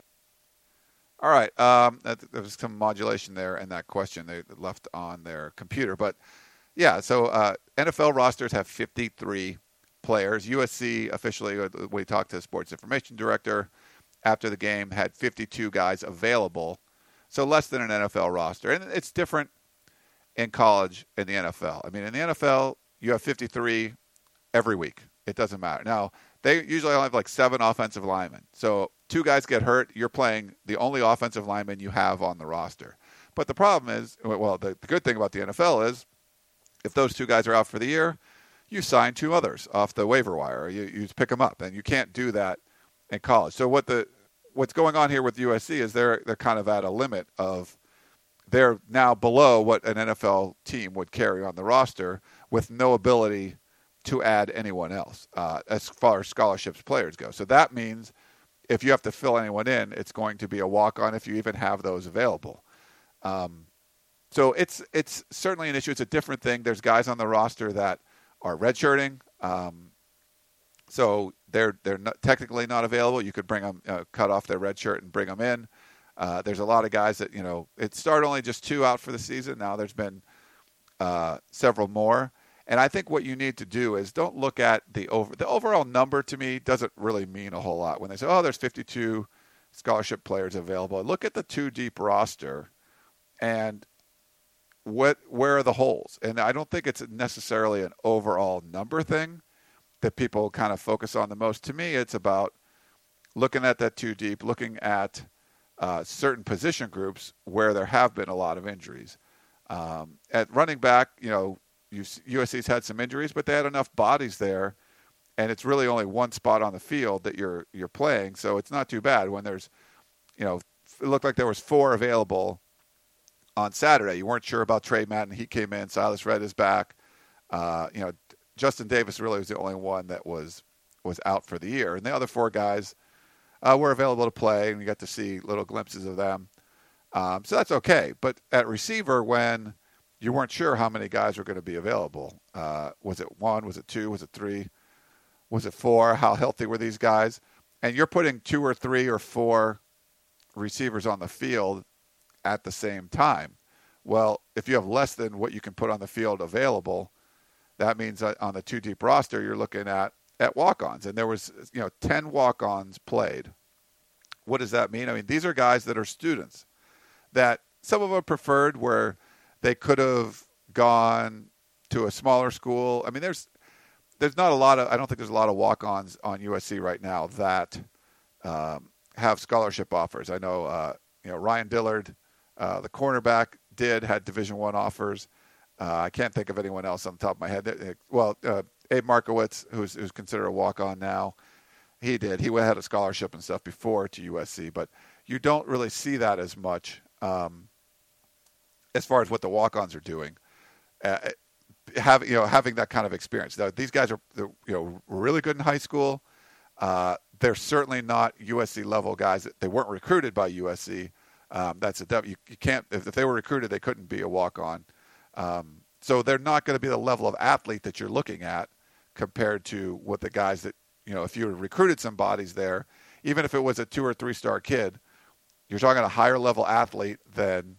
All right. There was some modulation there in that question they left on their computer. But, yeah, so NFL rosters have 53 players. USC officially, we talked to the sports information director after the game, had 52 guys available, so less than an NFL roster. And it's different in college and the NFL. I mean, in the NFL, you have 53 every week. It doesn't matter. Now, they usually only have like 7 offensive linemen. So 2 guys get hurt, you're playing the only offensive lineman you have on the roster. But the problem is, well, the good thing about the NFL is if those 2 guys are out for the year, you sign 2 others off the waiver wire. You pick them up, and you can't do that in college. So what's going on here with USC is they're kind of at a limit of they're now below what an NFL team would carry on the roster with no ability to add anyone else as far as scholarships players go. So that means if you have to fill anyone in, it's going to be a walk-on if you even have those available. So it's certainly an issue. It's a different thing. There's guys on the roster that are redshirting, so they're not, technically not available. You could bring them, cut off their red shirt and bring them in. There's a lot of guys that it started only just 2 out for the season. Now there's been several more, and I think what you need to do is don't look at the overall number. To me, doesn't really mean a whole lot when they say, "Oh, there's 52 scholarship players available." Look at the 2-deep roster, and where are the holes? And I don't think it's necessarily an overall number thing that people kind of focus on the most. To me, it's about looking at that 2 deep, looking at certain position groups where there have been a lot of injuries. At running back, USC's had some injuries, but they had enough bodies there, and it's really only one spot on the field that you're playing, so it's not too bad when there's, it looked like there was 4 available on Saturday. You weren't sure about Trey Madden. He came in. Silas Redd is back. Justin Davis really was the only one that was out for the year. And the other 4 guys were available to play, and we got to see little glimpses of them. So that's okay. But at receiver, when you weren't sure how many guys were going to be available, was it 1? Was it 2? Was it 3? Was it 4? How healthy were these guys? And you're putting 2 or 3 or 4 receivers on the field at the same time. Well, if you have less than what you can put on the field available, that means on the 2-deep roster, you're looking at walk-ons. And there was, 10 walk-ons played. What does that mean? I mean, these are guys that are students that some of them preferred where they could have gone to a smaller school. I mean, there's not a lot of, I don't think there's a lot of walk-ons on USC right now that have scholarship offers. I know, Ryan Dillard, the cornerback, had Division I offers. I can't think of anyone else on the top of my head. Well, Abe Markowitz, who's considered a walk-on now, he did. He had a scholarship and stuff before to USC, but you don't really see that as much as far as what the walk-ons are doing. Having that kind of experience. Now, these guys are really good in high school. They're certainly not USC level guys. They weren't recruited by USC. That's you can't, if they were recruited, they couldn't be a walk-on. So they're not going to be the level of athlete that you're looking at compared to what the guys that, if you recruited some bodies there, even if it was a 2 or 3 star kid, you're talking a higher level athlete than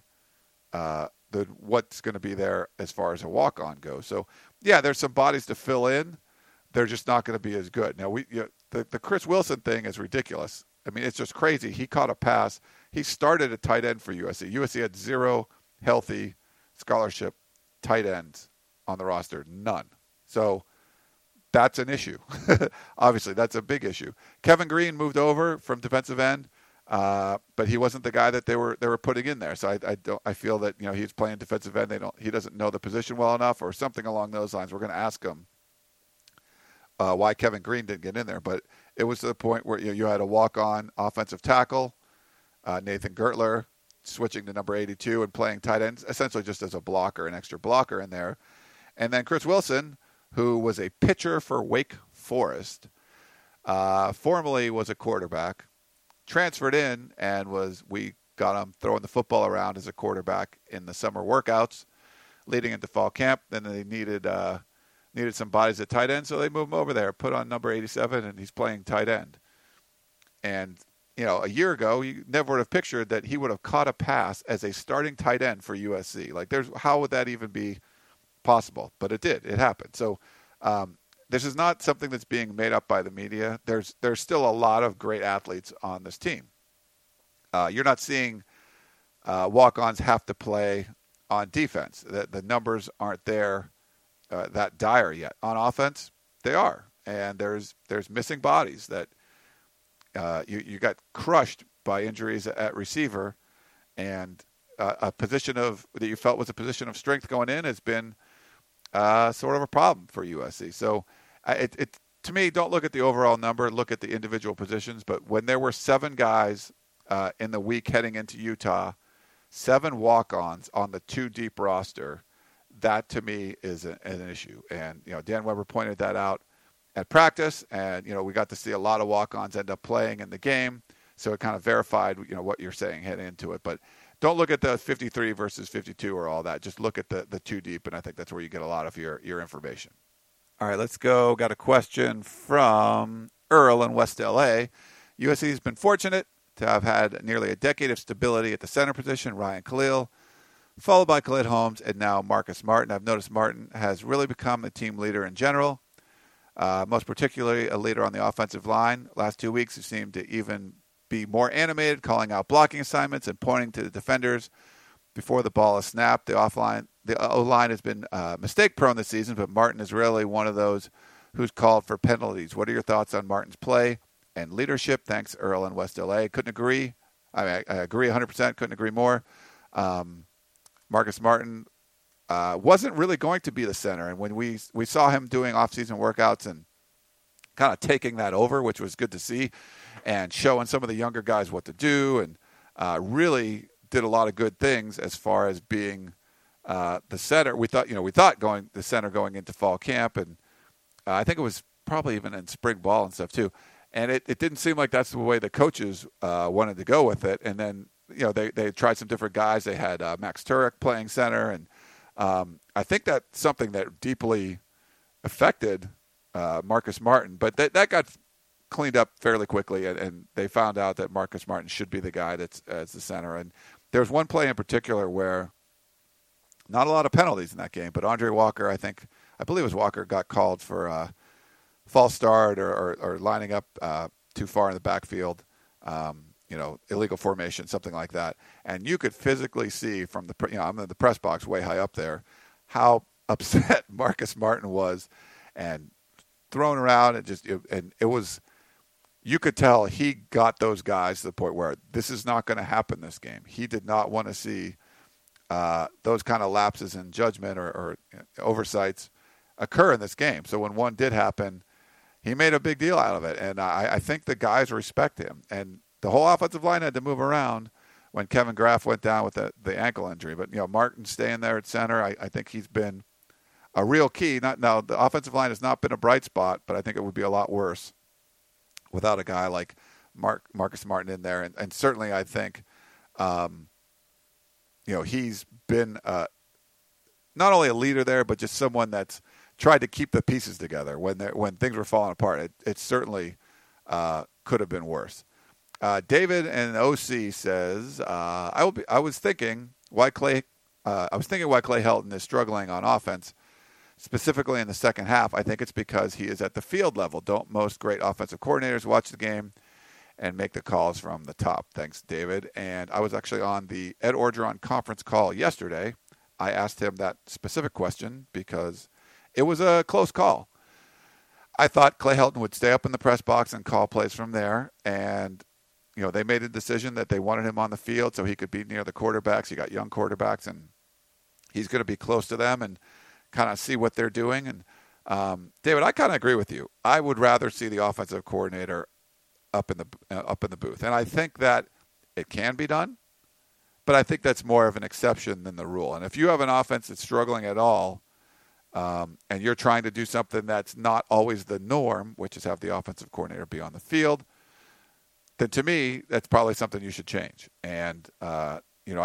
what's going to be there as far as a walk-on goes. So yeah, there's some bodies to fill in. They're just not going to be as good. Now the Chris Wilson thing is ridiculous. I mean, it's just crazy. He caught a pass. He started a tight end for USC. USC had 0 healthy scholarship tight ends on the roster. None. So that's an issue. Obviously, that's a big issue. Kevin Green moved over from defensive end, but he wasn't the guy that they were putting in there. So I feel that he's playing defensive end. He doesn't know the position well enough, or something along those lines. We're going to ask him why Kevin Green didn't get in there, but it was to the point where you had a walk-on offensive tackle, Nathan Gertler, switching to number 82 and playing tight ends, essentially just as a blocker, an extra blocker in there. And then Chris Wilson, who was a pitcher for Wake Forest, formerly was a quarterback, transferred in and we got him throwing the football around as a quarterback in the summer workouts leading into fall camp. Then they needed some bodies at tight end, so they moved him over there, put on number 87, and he's playing tight end. And a year ago, you never would have pictured that he would have caught a pass as a starting tight end for USC. Like, how would that even be possible? But it did. It happened. So this is not something that's being made up by the media. There's still a lot of great athletes on this team. You're not seeing walk-ons have to play on defense. The numbers aren't there that dire yet. On offense, they are. And there's missing bodies that you got crushed by injuries at receiver, and a position that you felt was a position of strength going in has been sort of a problem for USC. So to me, don't look at the overall number, look at the individual positions. But when there were 7 guys in the week heading into Utah, 7 walk-ons on the 2-deep roster, that to me is an issue. And Dan Weber pointed that out at practice, and we got to see a lot of walk-ons end up playing in the game, so it kind of verified what you're saying heading into it. But don't look at the 53 versus 52 or all that. Just look at the 2-deep, and I think that's where you get a lot of your information. All right, let's go. Got a question from Earl in West LA. USC has been fortunate to have had nearly a decade of stability at the center position, Ryan Khalil, followed by Khalid Holmes, and now Marcus Martin. I've noticed Martin has really become a team leader in general. Most particularly a leader on the offensive line. Last 2 weeks, he seemed to even be more animated, calling out blocking assignments and pointing to the defenders before the ball is snapped. The O-line has been mistake-prone this season, but Martin is really one of those who's called for penalties. What are your thoughts on Martin's play and leadership? Thanks, Earl in West LA. Couldn't agree. I agree 100%. Couldn't agree more. Marcus Martin wasn't really going to be the center. And when we saw him doing off-season workouts and kind of taking that over, which was good to see, and showing some of the younger guys what to do, and really did a lot of good things as far as being the center. We thought going the center going into fall camp, and I think it was probably even in spring ball and stuff too. And it didn't seem like that's the way the coaches wanted to go with it. And then they tried some different guys. They had Max Turek playing center, and I think that's something that deeply affected Marcus Martin. But that got cleaned up fairly quickly, and they found out that Marcus Martin should be the guy that's as the center. And there was one play in particular where not a lot of penalties in that game, but Andre Walker, I think I believe it was Walker, got called for a false start or lining up too far in the backfield, illegal formation, something like that. And you could physically see from I'm in the press box way high up there, how upset Marcus Martin was and thrown around and it was, you could tell he got those guys to the point where this is not going to happen this game. He did not want to see those kind of lapses in judgment or oversights occur in this game. So when one did happen, he made a big deal out of it. And I think the guys respect him. And the whole offensive line had to move around when Kevin Graff went down with the ankle injury. But, Martin staying there at center, I think he's been a real key. Now, the offensive line has not been a bright spot, but I think it would be a lot worse without a guy like Marcus Martin in there. And certainly I think, he's been not only a leader there, but just someone that's tried to keep the pieces together when things were falling apart. It certainly could have been worse. David in OC says, I was thinking why Clay Helton is struggling on offense, specifically in the second half. I think it's because he is at the field level. Don't most great offensive coordinators watch the game and make the calls from the top? Thanks, David. And I was actually on the Ed Orgeron conference call yesterday. I asked him that specific question because it was a close call. I thought Clay Helton would stay up in the press box and call plays from there. And, they made a decision that they wanted him on the field so he could be near the quarterbacks. You got young quarterbacks, and he's going to be close to them and kind of see what they're doing. And David, I kind of agree with you. I would rather see the offensive coordinator up in the booth, and I think that it can be done, but I think that's more of an exception than the rule. And if you have an offense that's struggling at all, and you're trying to do something that's not always the norm, which is have the offensive coordinator be on the field, then to me that's probably something you should change. And I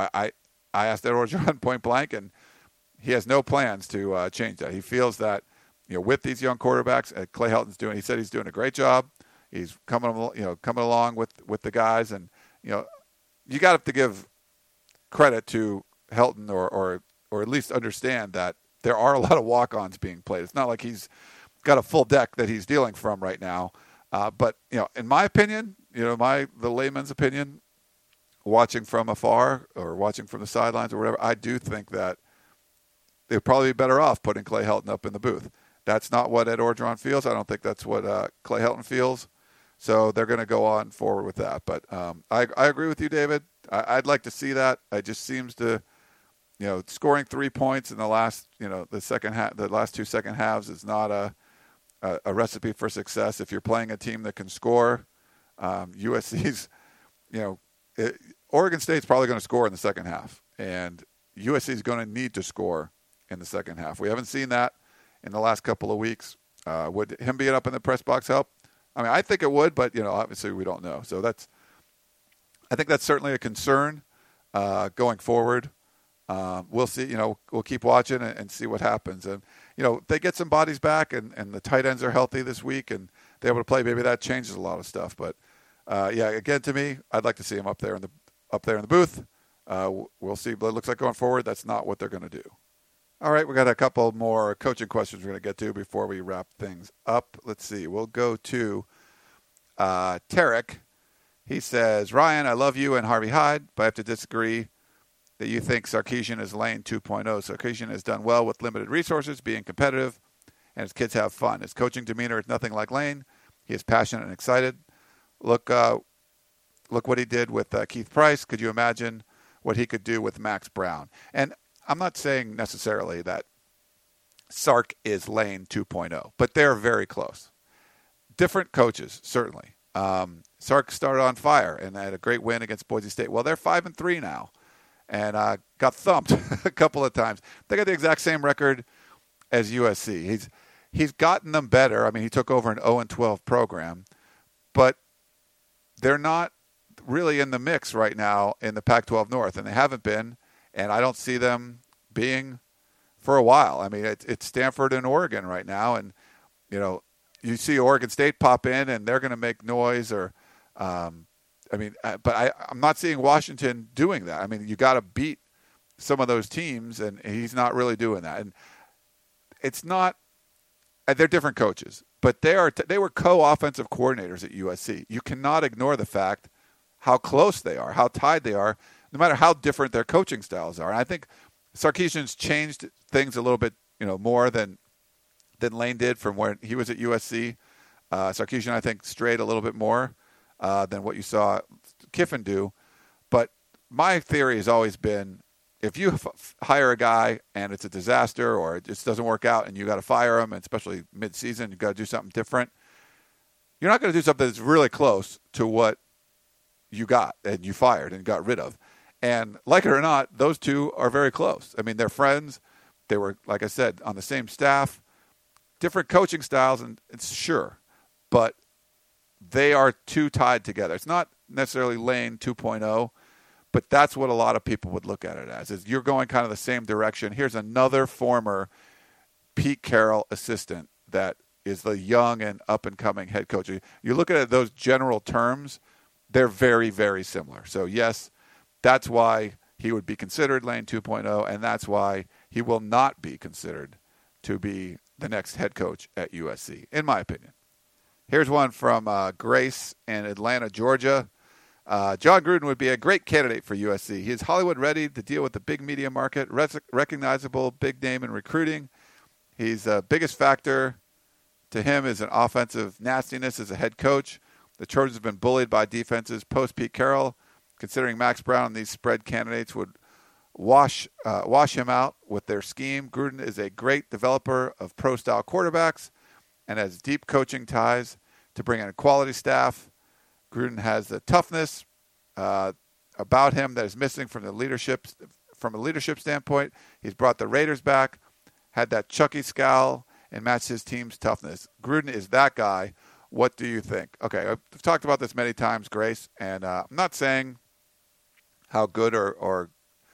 asked Ed Orgeron point blank, and he has no plans to change that. He feels that, with these young quarterbacks, Clay Helton's he said he's doing a great job. He's coming along with the guys, and you got to give credit to Helton, or at least understand that there are a lot of walk-ons being played. It's not like he's got a full deck that he's dealing from right now. But in my opinion, the layman's opinion, watching from afar or watching from the sidelines or whatever, I do think that they'd probably be better off putting Clay Helton up in the booth. That's not what Ed Orgeron feels. I don't think that's what Clay Helton feels. So they're going to go on forward with that. But I agree with you, David. I'd like to see that. It just seems to, scoring 3 points in the last, the second half, the last two second halves is not a recipe for success. If you're playing a team that can score, USC's, Oregon State's probably going to score in the second half, and USC is going to need to score in the second half. We haven't seen that in the last couple of weeks. Would him being up in the press box help? I mean, I think it would, but obviously we don't know. So I think that's certainly a concern going forward. We'll see. We'll keep watching and see what happens. And if they get some bodies back and the tight ends are healthy this week and they're able to play, maybe that changes a lot of stuff. But again, to me, I'd like to see him up there in the booth. We'll see. But it looks like going forward, that's not what they're going to do. All right, we got a couple more coaching questions we're going to get to before we wrap things up. Let's see. We'll go to Tarek. He says, Ryan, I love you and Harvey Hyde, but I have to disagree that you think Sarkisian is Lane 2.0. Sarkisian has done well with limited resources, being competitive, and his kids have fun. His coaching demeanor is nothing like Lane. He is passionate and excited. Look what he did with Keith Price. Could you imagine what he could do with Max Brown? And I'm not saying necessarily that Sark is Lane 2.0, but they're very close. Different coaches, certainly. Sark started on fire and had a great win against Boise State. Well, they're 5-3 now, and got thumped a couple of times. They got the exact same record as USC. He's gotten them better. I mean, he took over an 0-12 program, but they're not really in the mix right now in the Pac-12 North, and they haven't been, and I don't see them being for a while. I mean, it's Stanford and Oregon right now, and you see Oregon State pop in, and they're going to make noise. Or, but I'm not seeing Washington doing that. I mean, you got to beat some of those teams, and he's not really doing that. And it's not. They're different coaches, but they were co-offensive coordinators at USC. You cannot ignore the fact how close they are, how tied they are, no matter how different their coaching styles are. And I think Sarkisian's changed things a little bit, more than Lane did from when he was at USC. Sarkisian, I think, strayed a little bit more than what you saw Kiffin do. But my theory has always been, if you hire a guy and it's a disaster or it just doesn't work out and you got to fire him, and especially mid-season, you've got to do something different, you're not going to do something that's really close to what you got and you fired and got rid of. And like it or not, those two are very close. I mean, they're friends. They were, like I said, on the same staff, different coaching styles, and it's sure. But they are too tied together. It's not necessarily Lane 2.0, but that's what a lot of people would look at it as, is you're going kind of the same direction. Here's another former Pete Carroll assistant that is the young and up-and-coming head coach. You look at those general terms, they're very, very similar. So, yes, that's why he would be considered Lane 2.0, and that's why he will not be considered to be the next head coach at USC, in my opinion. Here's one from Grace in Atlanta, Georgia. John Gruden would be a great candidate for USC. He is Hollywood ready to deal with the big media market, recognizable, big name in recruiting. He's the biggest factor to him is an offensive nastiness as a head coach. The Trojans have been bullied by defenses post-Pete Carroll. Considering Max Brown and these spread candidates would wash him out with their scheme. Gruden is a great developer of pro-style quarterbacks and has deep coaching ties to bring in a quality staff. Gruden has the toughness about him that is missing from a leadership standpoint. He's brought the Raiders back, had that Chucky scowl, and matched his team's toughness. Gruden is that guy. What do you think? Okay, I've talked about this many times, Grace, and I'm not saying how good or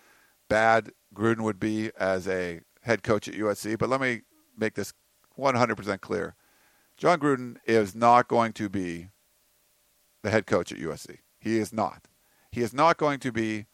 bad Gruden would be as a head coach at USC, but let me make this 100% clear. John Gruden is not going to be the head coach at USC. He is not. He is not going to be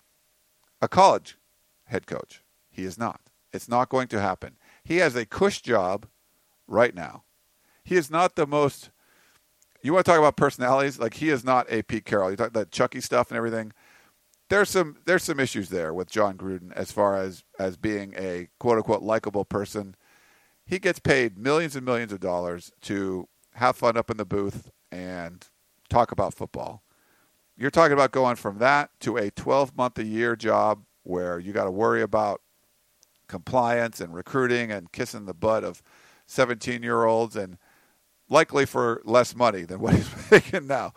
a college head coach. He is not. It's not going to happen. He has a cush job right now. He is not the most... You want to talk about personalities? Like, he is not a Pete Carroll. You talk about Chucky stuff and everything. There's some issues there with John Gruden as far as being a quote-unquote likable person. He gets paid millions and millions of dollars to have fun up in the booth and talk about football. You're talking about going from that to a 12-month-a-year job where you got to worry about compliance and recruiting and kissing the butt of 17-year-olds and likely for less money than what he's making now.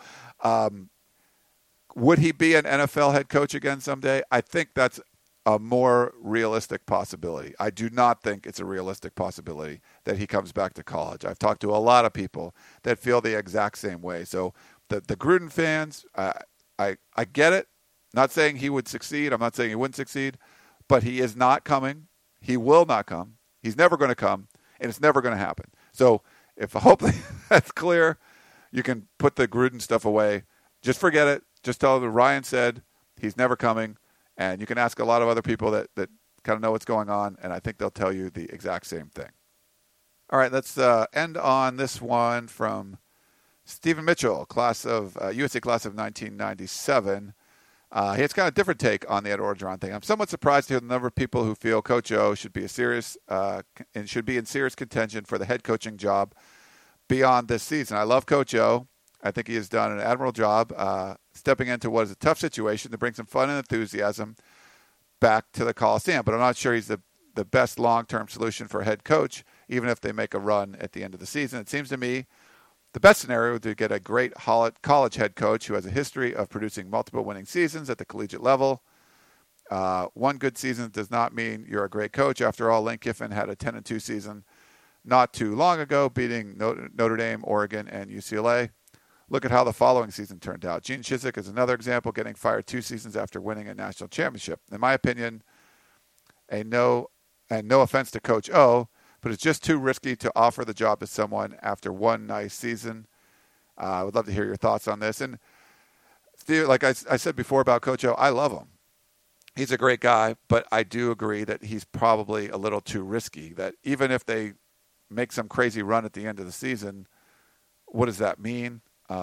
Would he be an NFL head coach again someday? I think that's a more realistic possibility. I do not think it's a realistic possibility that he comes back to college. I've talked to a lot of people that feel the exact same way. So the Gruden fans, I get it. Not saying he would succeed. I'm not saying he wouldn't succeed. But he is not coming. He will not come. He's never going to come. And it's never going to happen. So if hopefully that's clear, you can put the Gruden stuff away. Just forget it. Just tell them Ryan said he's never coming. And you can ask a lot of other people that kind of know what's going on, and I think they'll tell you the exact same thing. All right, let's end on this one from Stephen Mitchell, USC class of 1997. He has kind of a different take on the Ed Orgeron thing. I'm somewhat surprised to hear the number of people who feel Coach O should be in serious contention for the head coaching job beyond this season. I love Coach O. I think he has done an admirable job stepping into what is a tough situation to bring some fun and enthusiasm back to the Coliseum. But I'm not sure he's the best long-term solution for a head coach, even if they make a run at the end of the season. It seems to me the best scenario would be to get a great college head coach who has a history of producing multiple winning seasons at the collegiate level. One good season does not mean you're a great coach. After all, Lane Kiffin had a 10-2 season not too long ago, beating Notre Dame, Oregon, and UCLA. Look at how the following season turned out. Gene Chizik is another example, getting fired 2 seasons after winning a national championship. In my opinion, no offense to Coach O, but it's just too risky to offer the job to someone after one nice season. I would love to hear your thoughts on this. And Steve, like I said before about Coach O, I love him. he's a great guy, but I do agree that he's probably a little too risky. That even if they make some crazy run at the end of the season, what does that mean?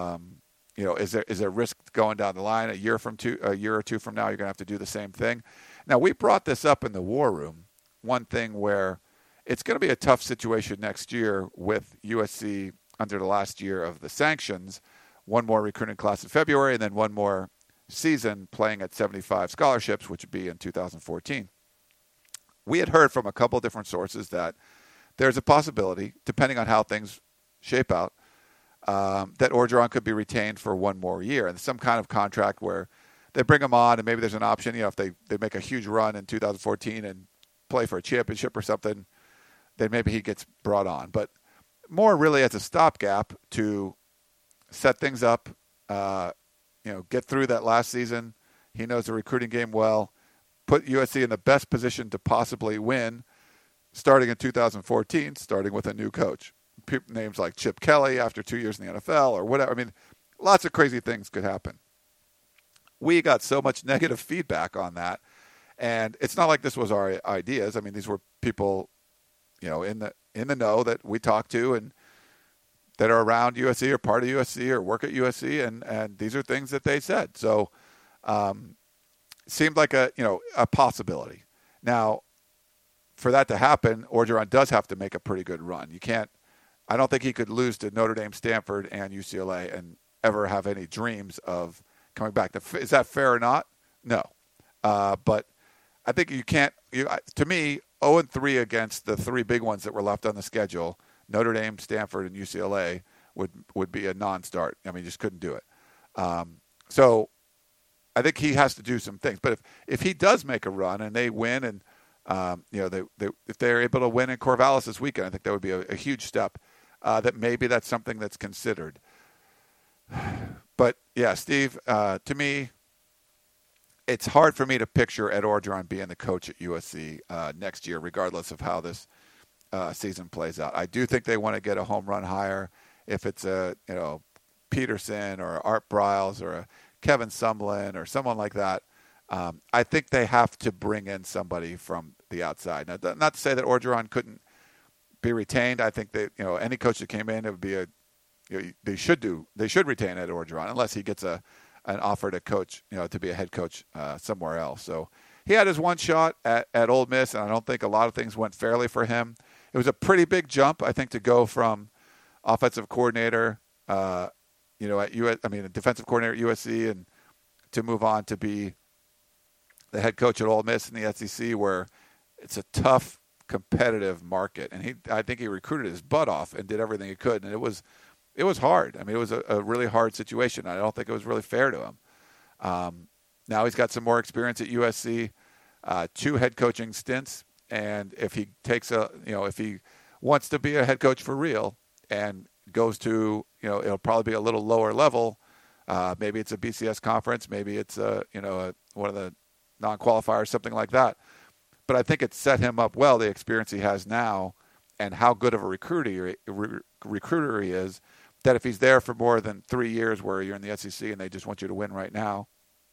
Is there risk going down the line a year or two from now? You're going to have to do the same thing. Now, we brought this up in the War Room. One thing where it's going to be a tough situation next year with USC under the last year of the sanctions, one more recruiting class in February, and then one more season playing at 75 scholarships, which would be in 2014. We had heard from a couple different sources that there's a possibility, depending on how things shape out, that Orgeron could be retained for one more year and some kind of contract where they bring him on and maybe there's an option, if they make a huge run in 2014 and play for a championship or something, then maybe he gets brought on. But more really as a stopgap to set things up, get through that last season. He knows the recruiting game well, put USC in the best position to possibly win starting in 2014, starting with a new coach. Names like Chip Kelly after 2 years in the NFL or whatever. I mean, lots of crazy things could happen. We got so much negative feedback on that. And it's not like this was our ideas. I mean, these were people, in the know that we talked to and that are around USC or part of USC or work at USC, and these are things that they said. So, seemed like a possibility. Now, for that to happen, Orgeron does have to make a pretty good run. I don't think he could lose to Notre Dame, Stanford, and UCLA and ever have any dreams of coming back. Is that fair or not? No. But I think you can't. To me, 0-3 against the three big ones that were left on the schedule, Notre Dame, Stanford, and UCLA, would be a non-start. I mean, you just couldn't do it. So I think he has to do some things. But if he does make a run and they win, and if they're able to win in Corvallis this weekend, I think that would be a huge step. That maybe that's something that's considered. But yeah, Steve, to me, it's hard for me to picture Ed Orgeron being the coach at USC next year, regardless of how this season plays out. I do think they want to get a home run hire. If it's a Peterson or Art Briles or a Kevin Sumlin or someone like that, I think they have to bring in somebody from the outside. Now, not to say that Orgeron couldn't be retained. I think that any coach that came in, it would be they should retain Ed Orgeron unless he gets an offer to coach, to be a head coach somewhere else. So he had his one shot at Ole Miss, and I don't think a lot of things went fairly for him. It was a pretty big jump, I think, to go from offensive coordinator, a defensive coordinator at USC, and to move on to be the head coach at Ole Miss in the SEC, where it's a tough, competitive market. And I think he recruited his butt off and did everything he could, and it was hard. I mean, it was a really hard situation. I don't think it was really fair to him. Now he's got some more experience at USC, 2 head coaching stints, and if he takes if he wants to be a head coach for real and goes to, it'll probably be a little lower level. Maybe it's a BCS conference, maybe it's one of the non-qualifiers, something like that. But I think it set him up well, the experience he has now and how good of a recruiter he is, that if he's there for more than 3 years where you're in the SEC and they just want you to win right now,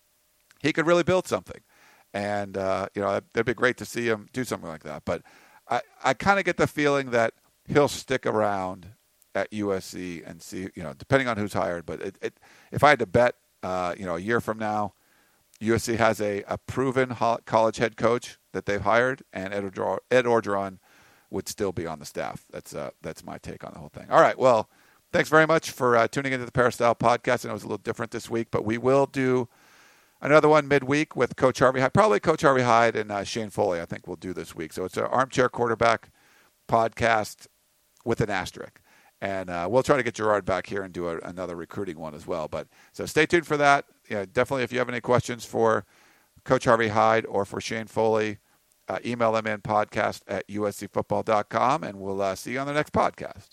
he could really build something. And, it'd be great to see him do something like that. But I kind of get the feeling that he'll stick around at USC and see, depending on who's hired. But if I had to bet, a year from now, USC has a proven college head coach that they've hired, and Ed Orgeron would still be on the staff. That's my take on the whole thing. All right, well, thanks very much for tuning into the Peristyle Podcast. I know it was a little different this week, but we will do another one midweek with Coach Harvey Hyde, probably Coach Harvey Hyde and Shane Foley, I think we'll do this week. So it's an armchair quarterback podcast with an asterisk. And we'll try to get Gerard back here and do another recruiting one as well. But so stay tuned for that. Definitely, if you have any questions for Coach Harvey Hyde or for Shane Foley, email them in podcast@uscfootball.com, and we'll see you on the next podcast.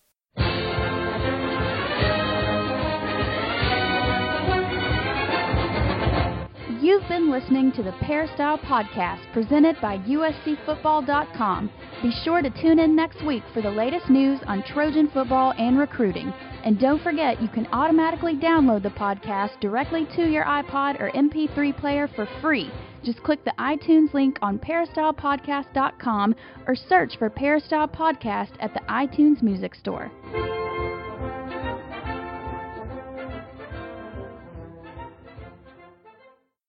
You've been listening to the Peristyle Podcast presented by USCFootball.com. Be sure to tune in next week for the latest news on Trojan football and recruiting. And don't forget, you can automatically download the podcast directly to your iPod or MP3 player for free Just click the iTunes link on peristylepodcast.com or search for Peristyle Podcast at the iTunes Music Store.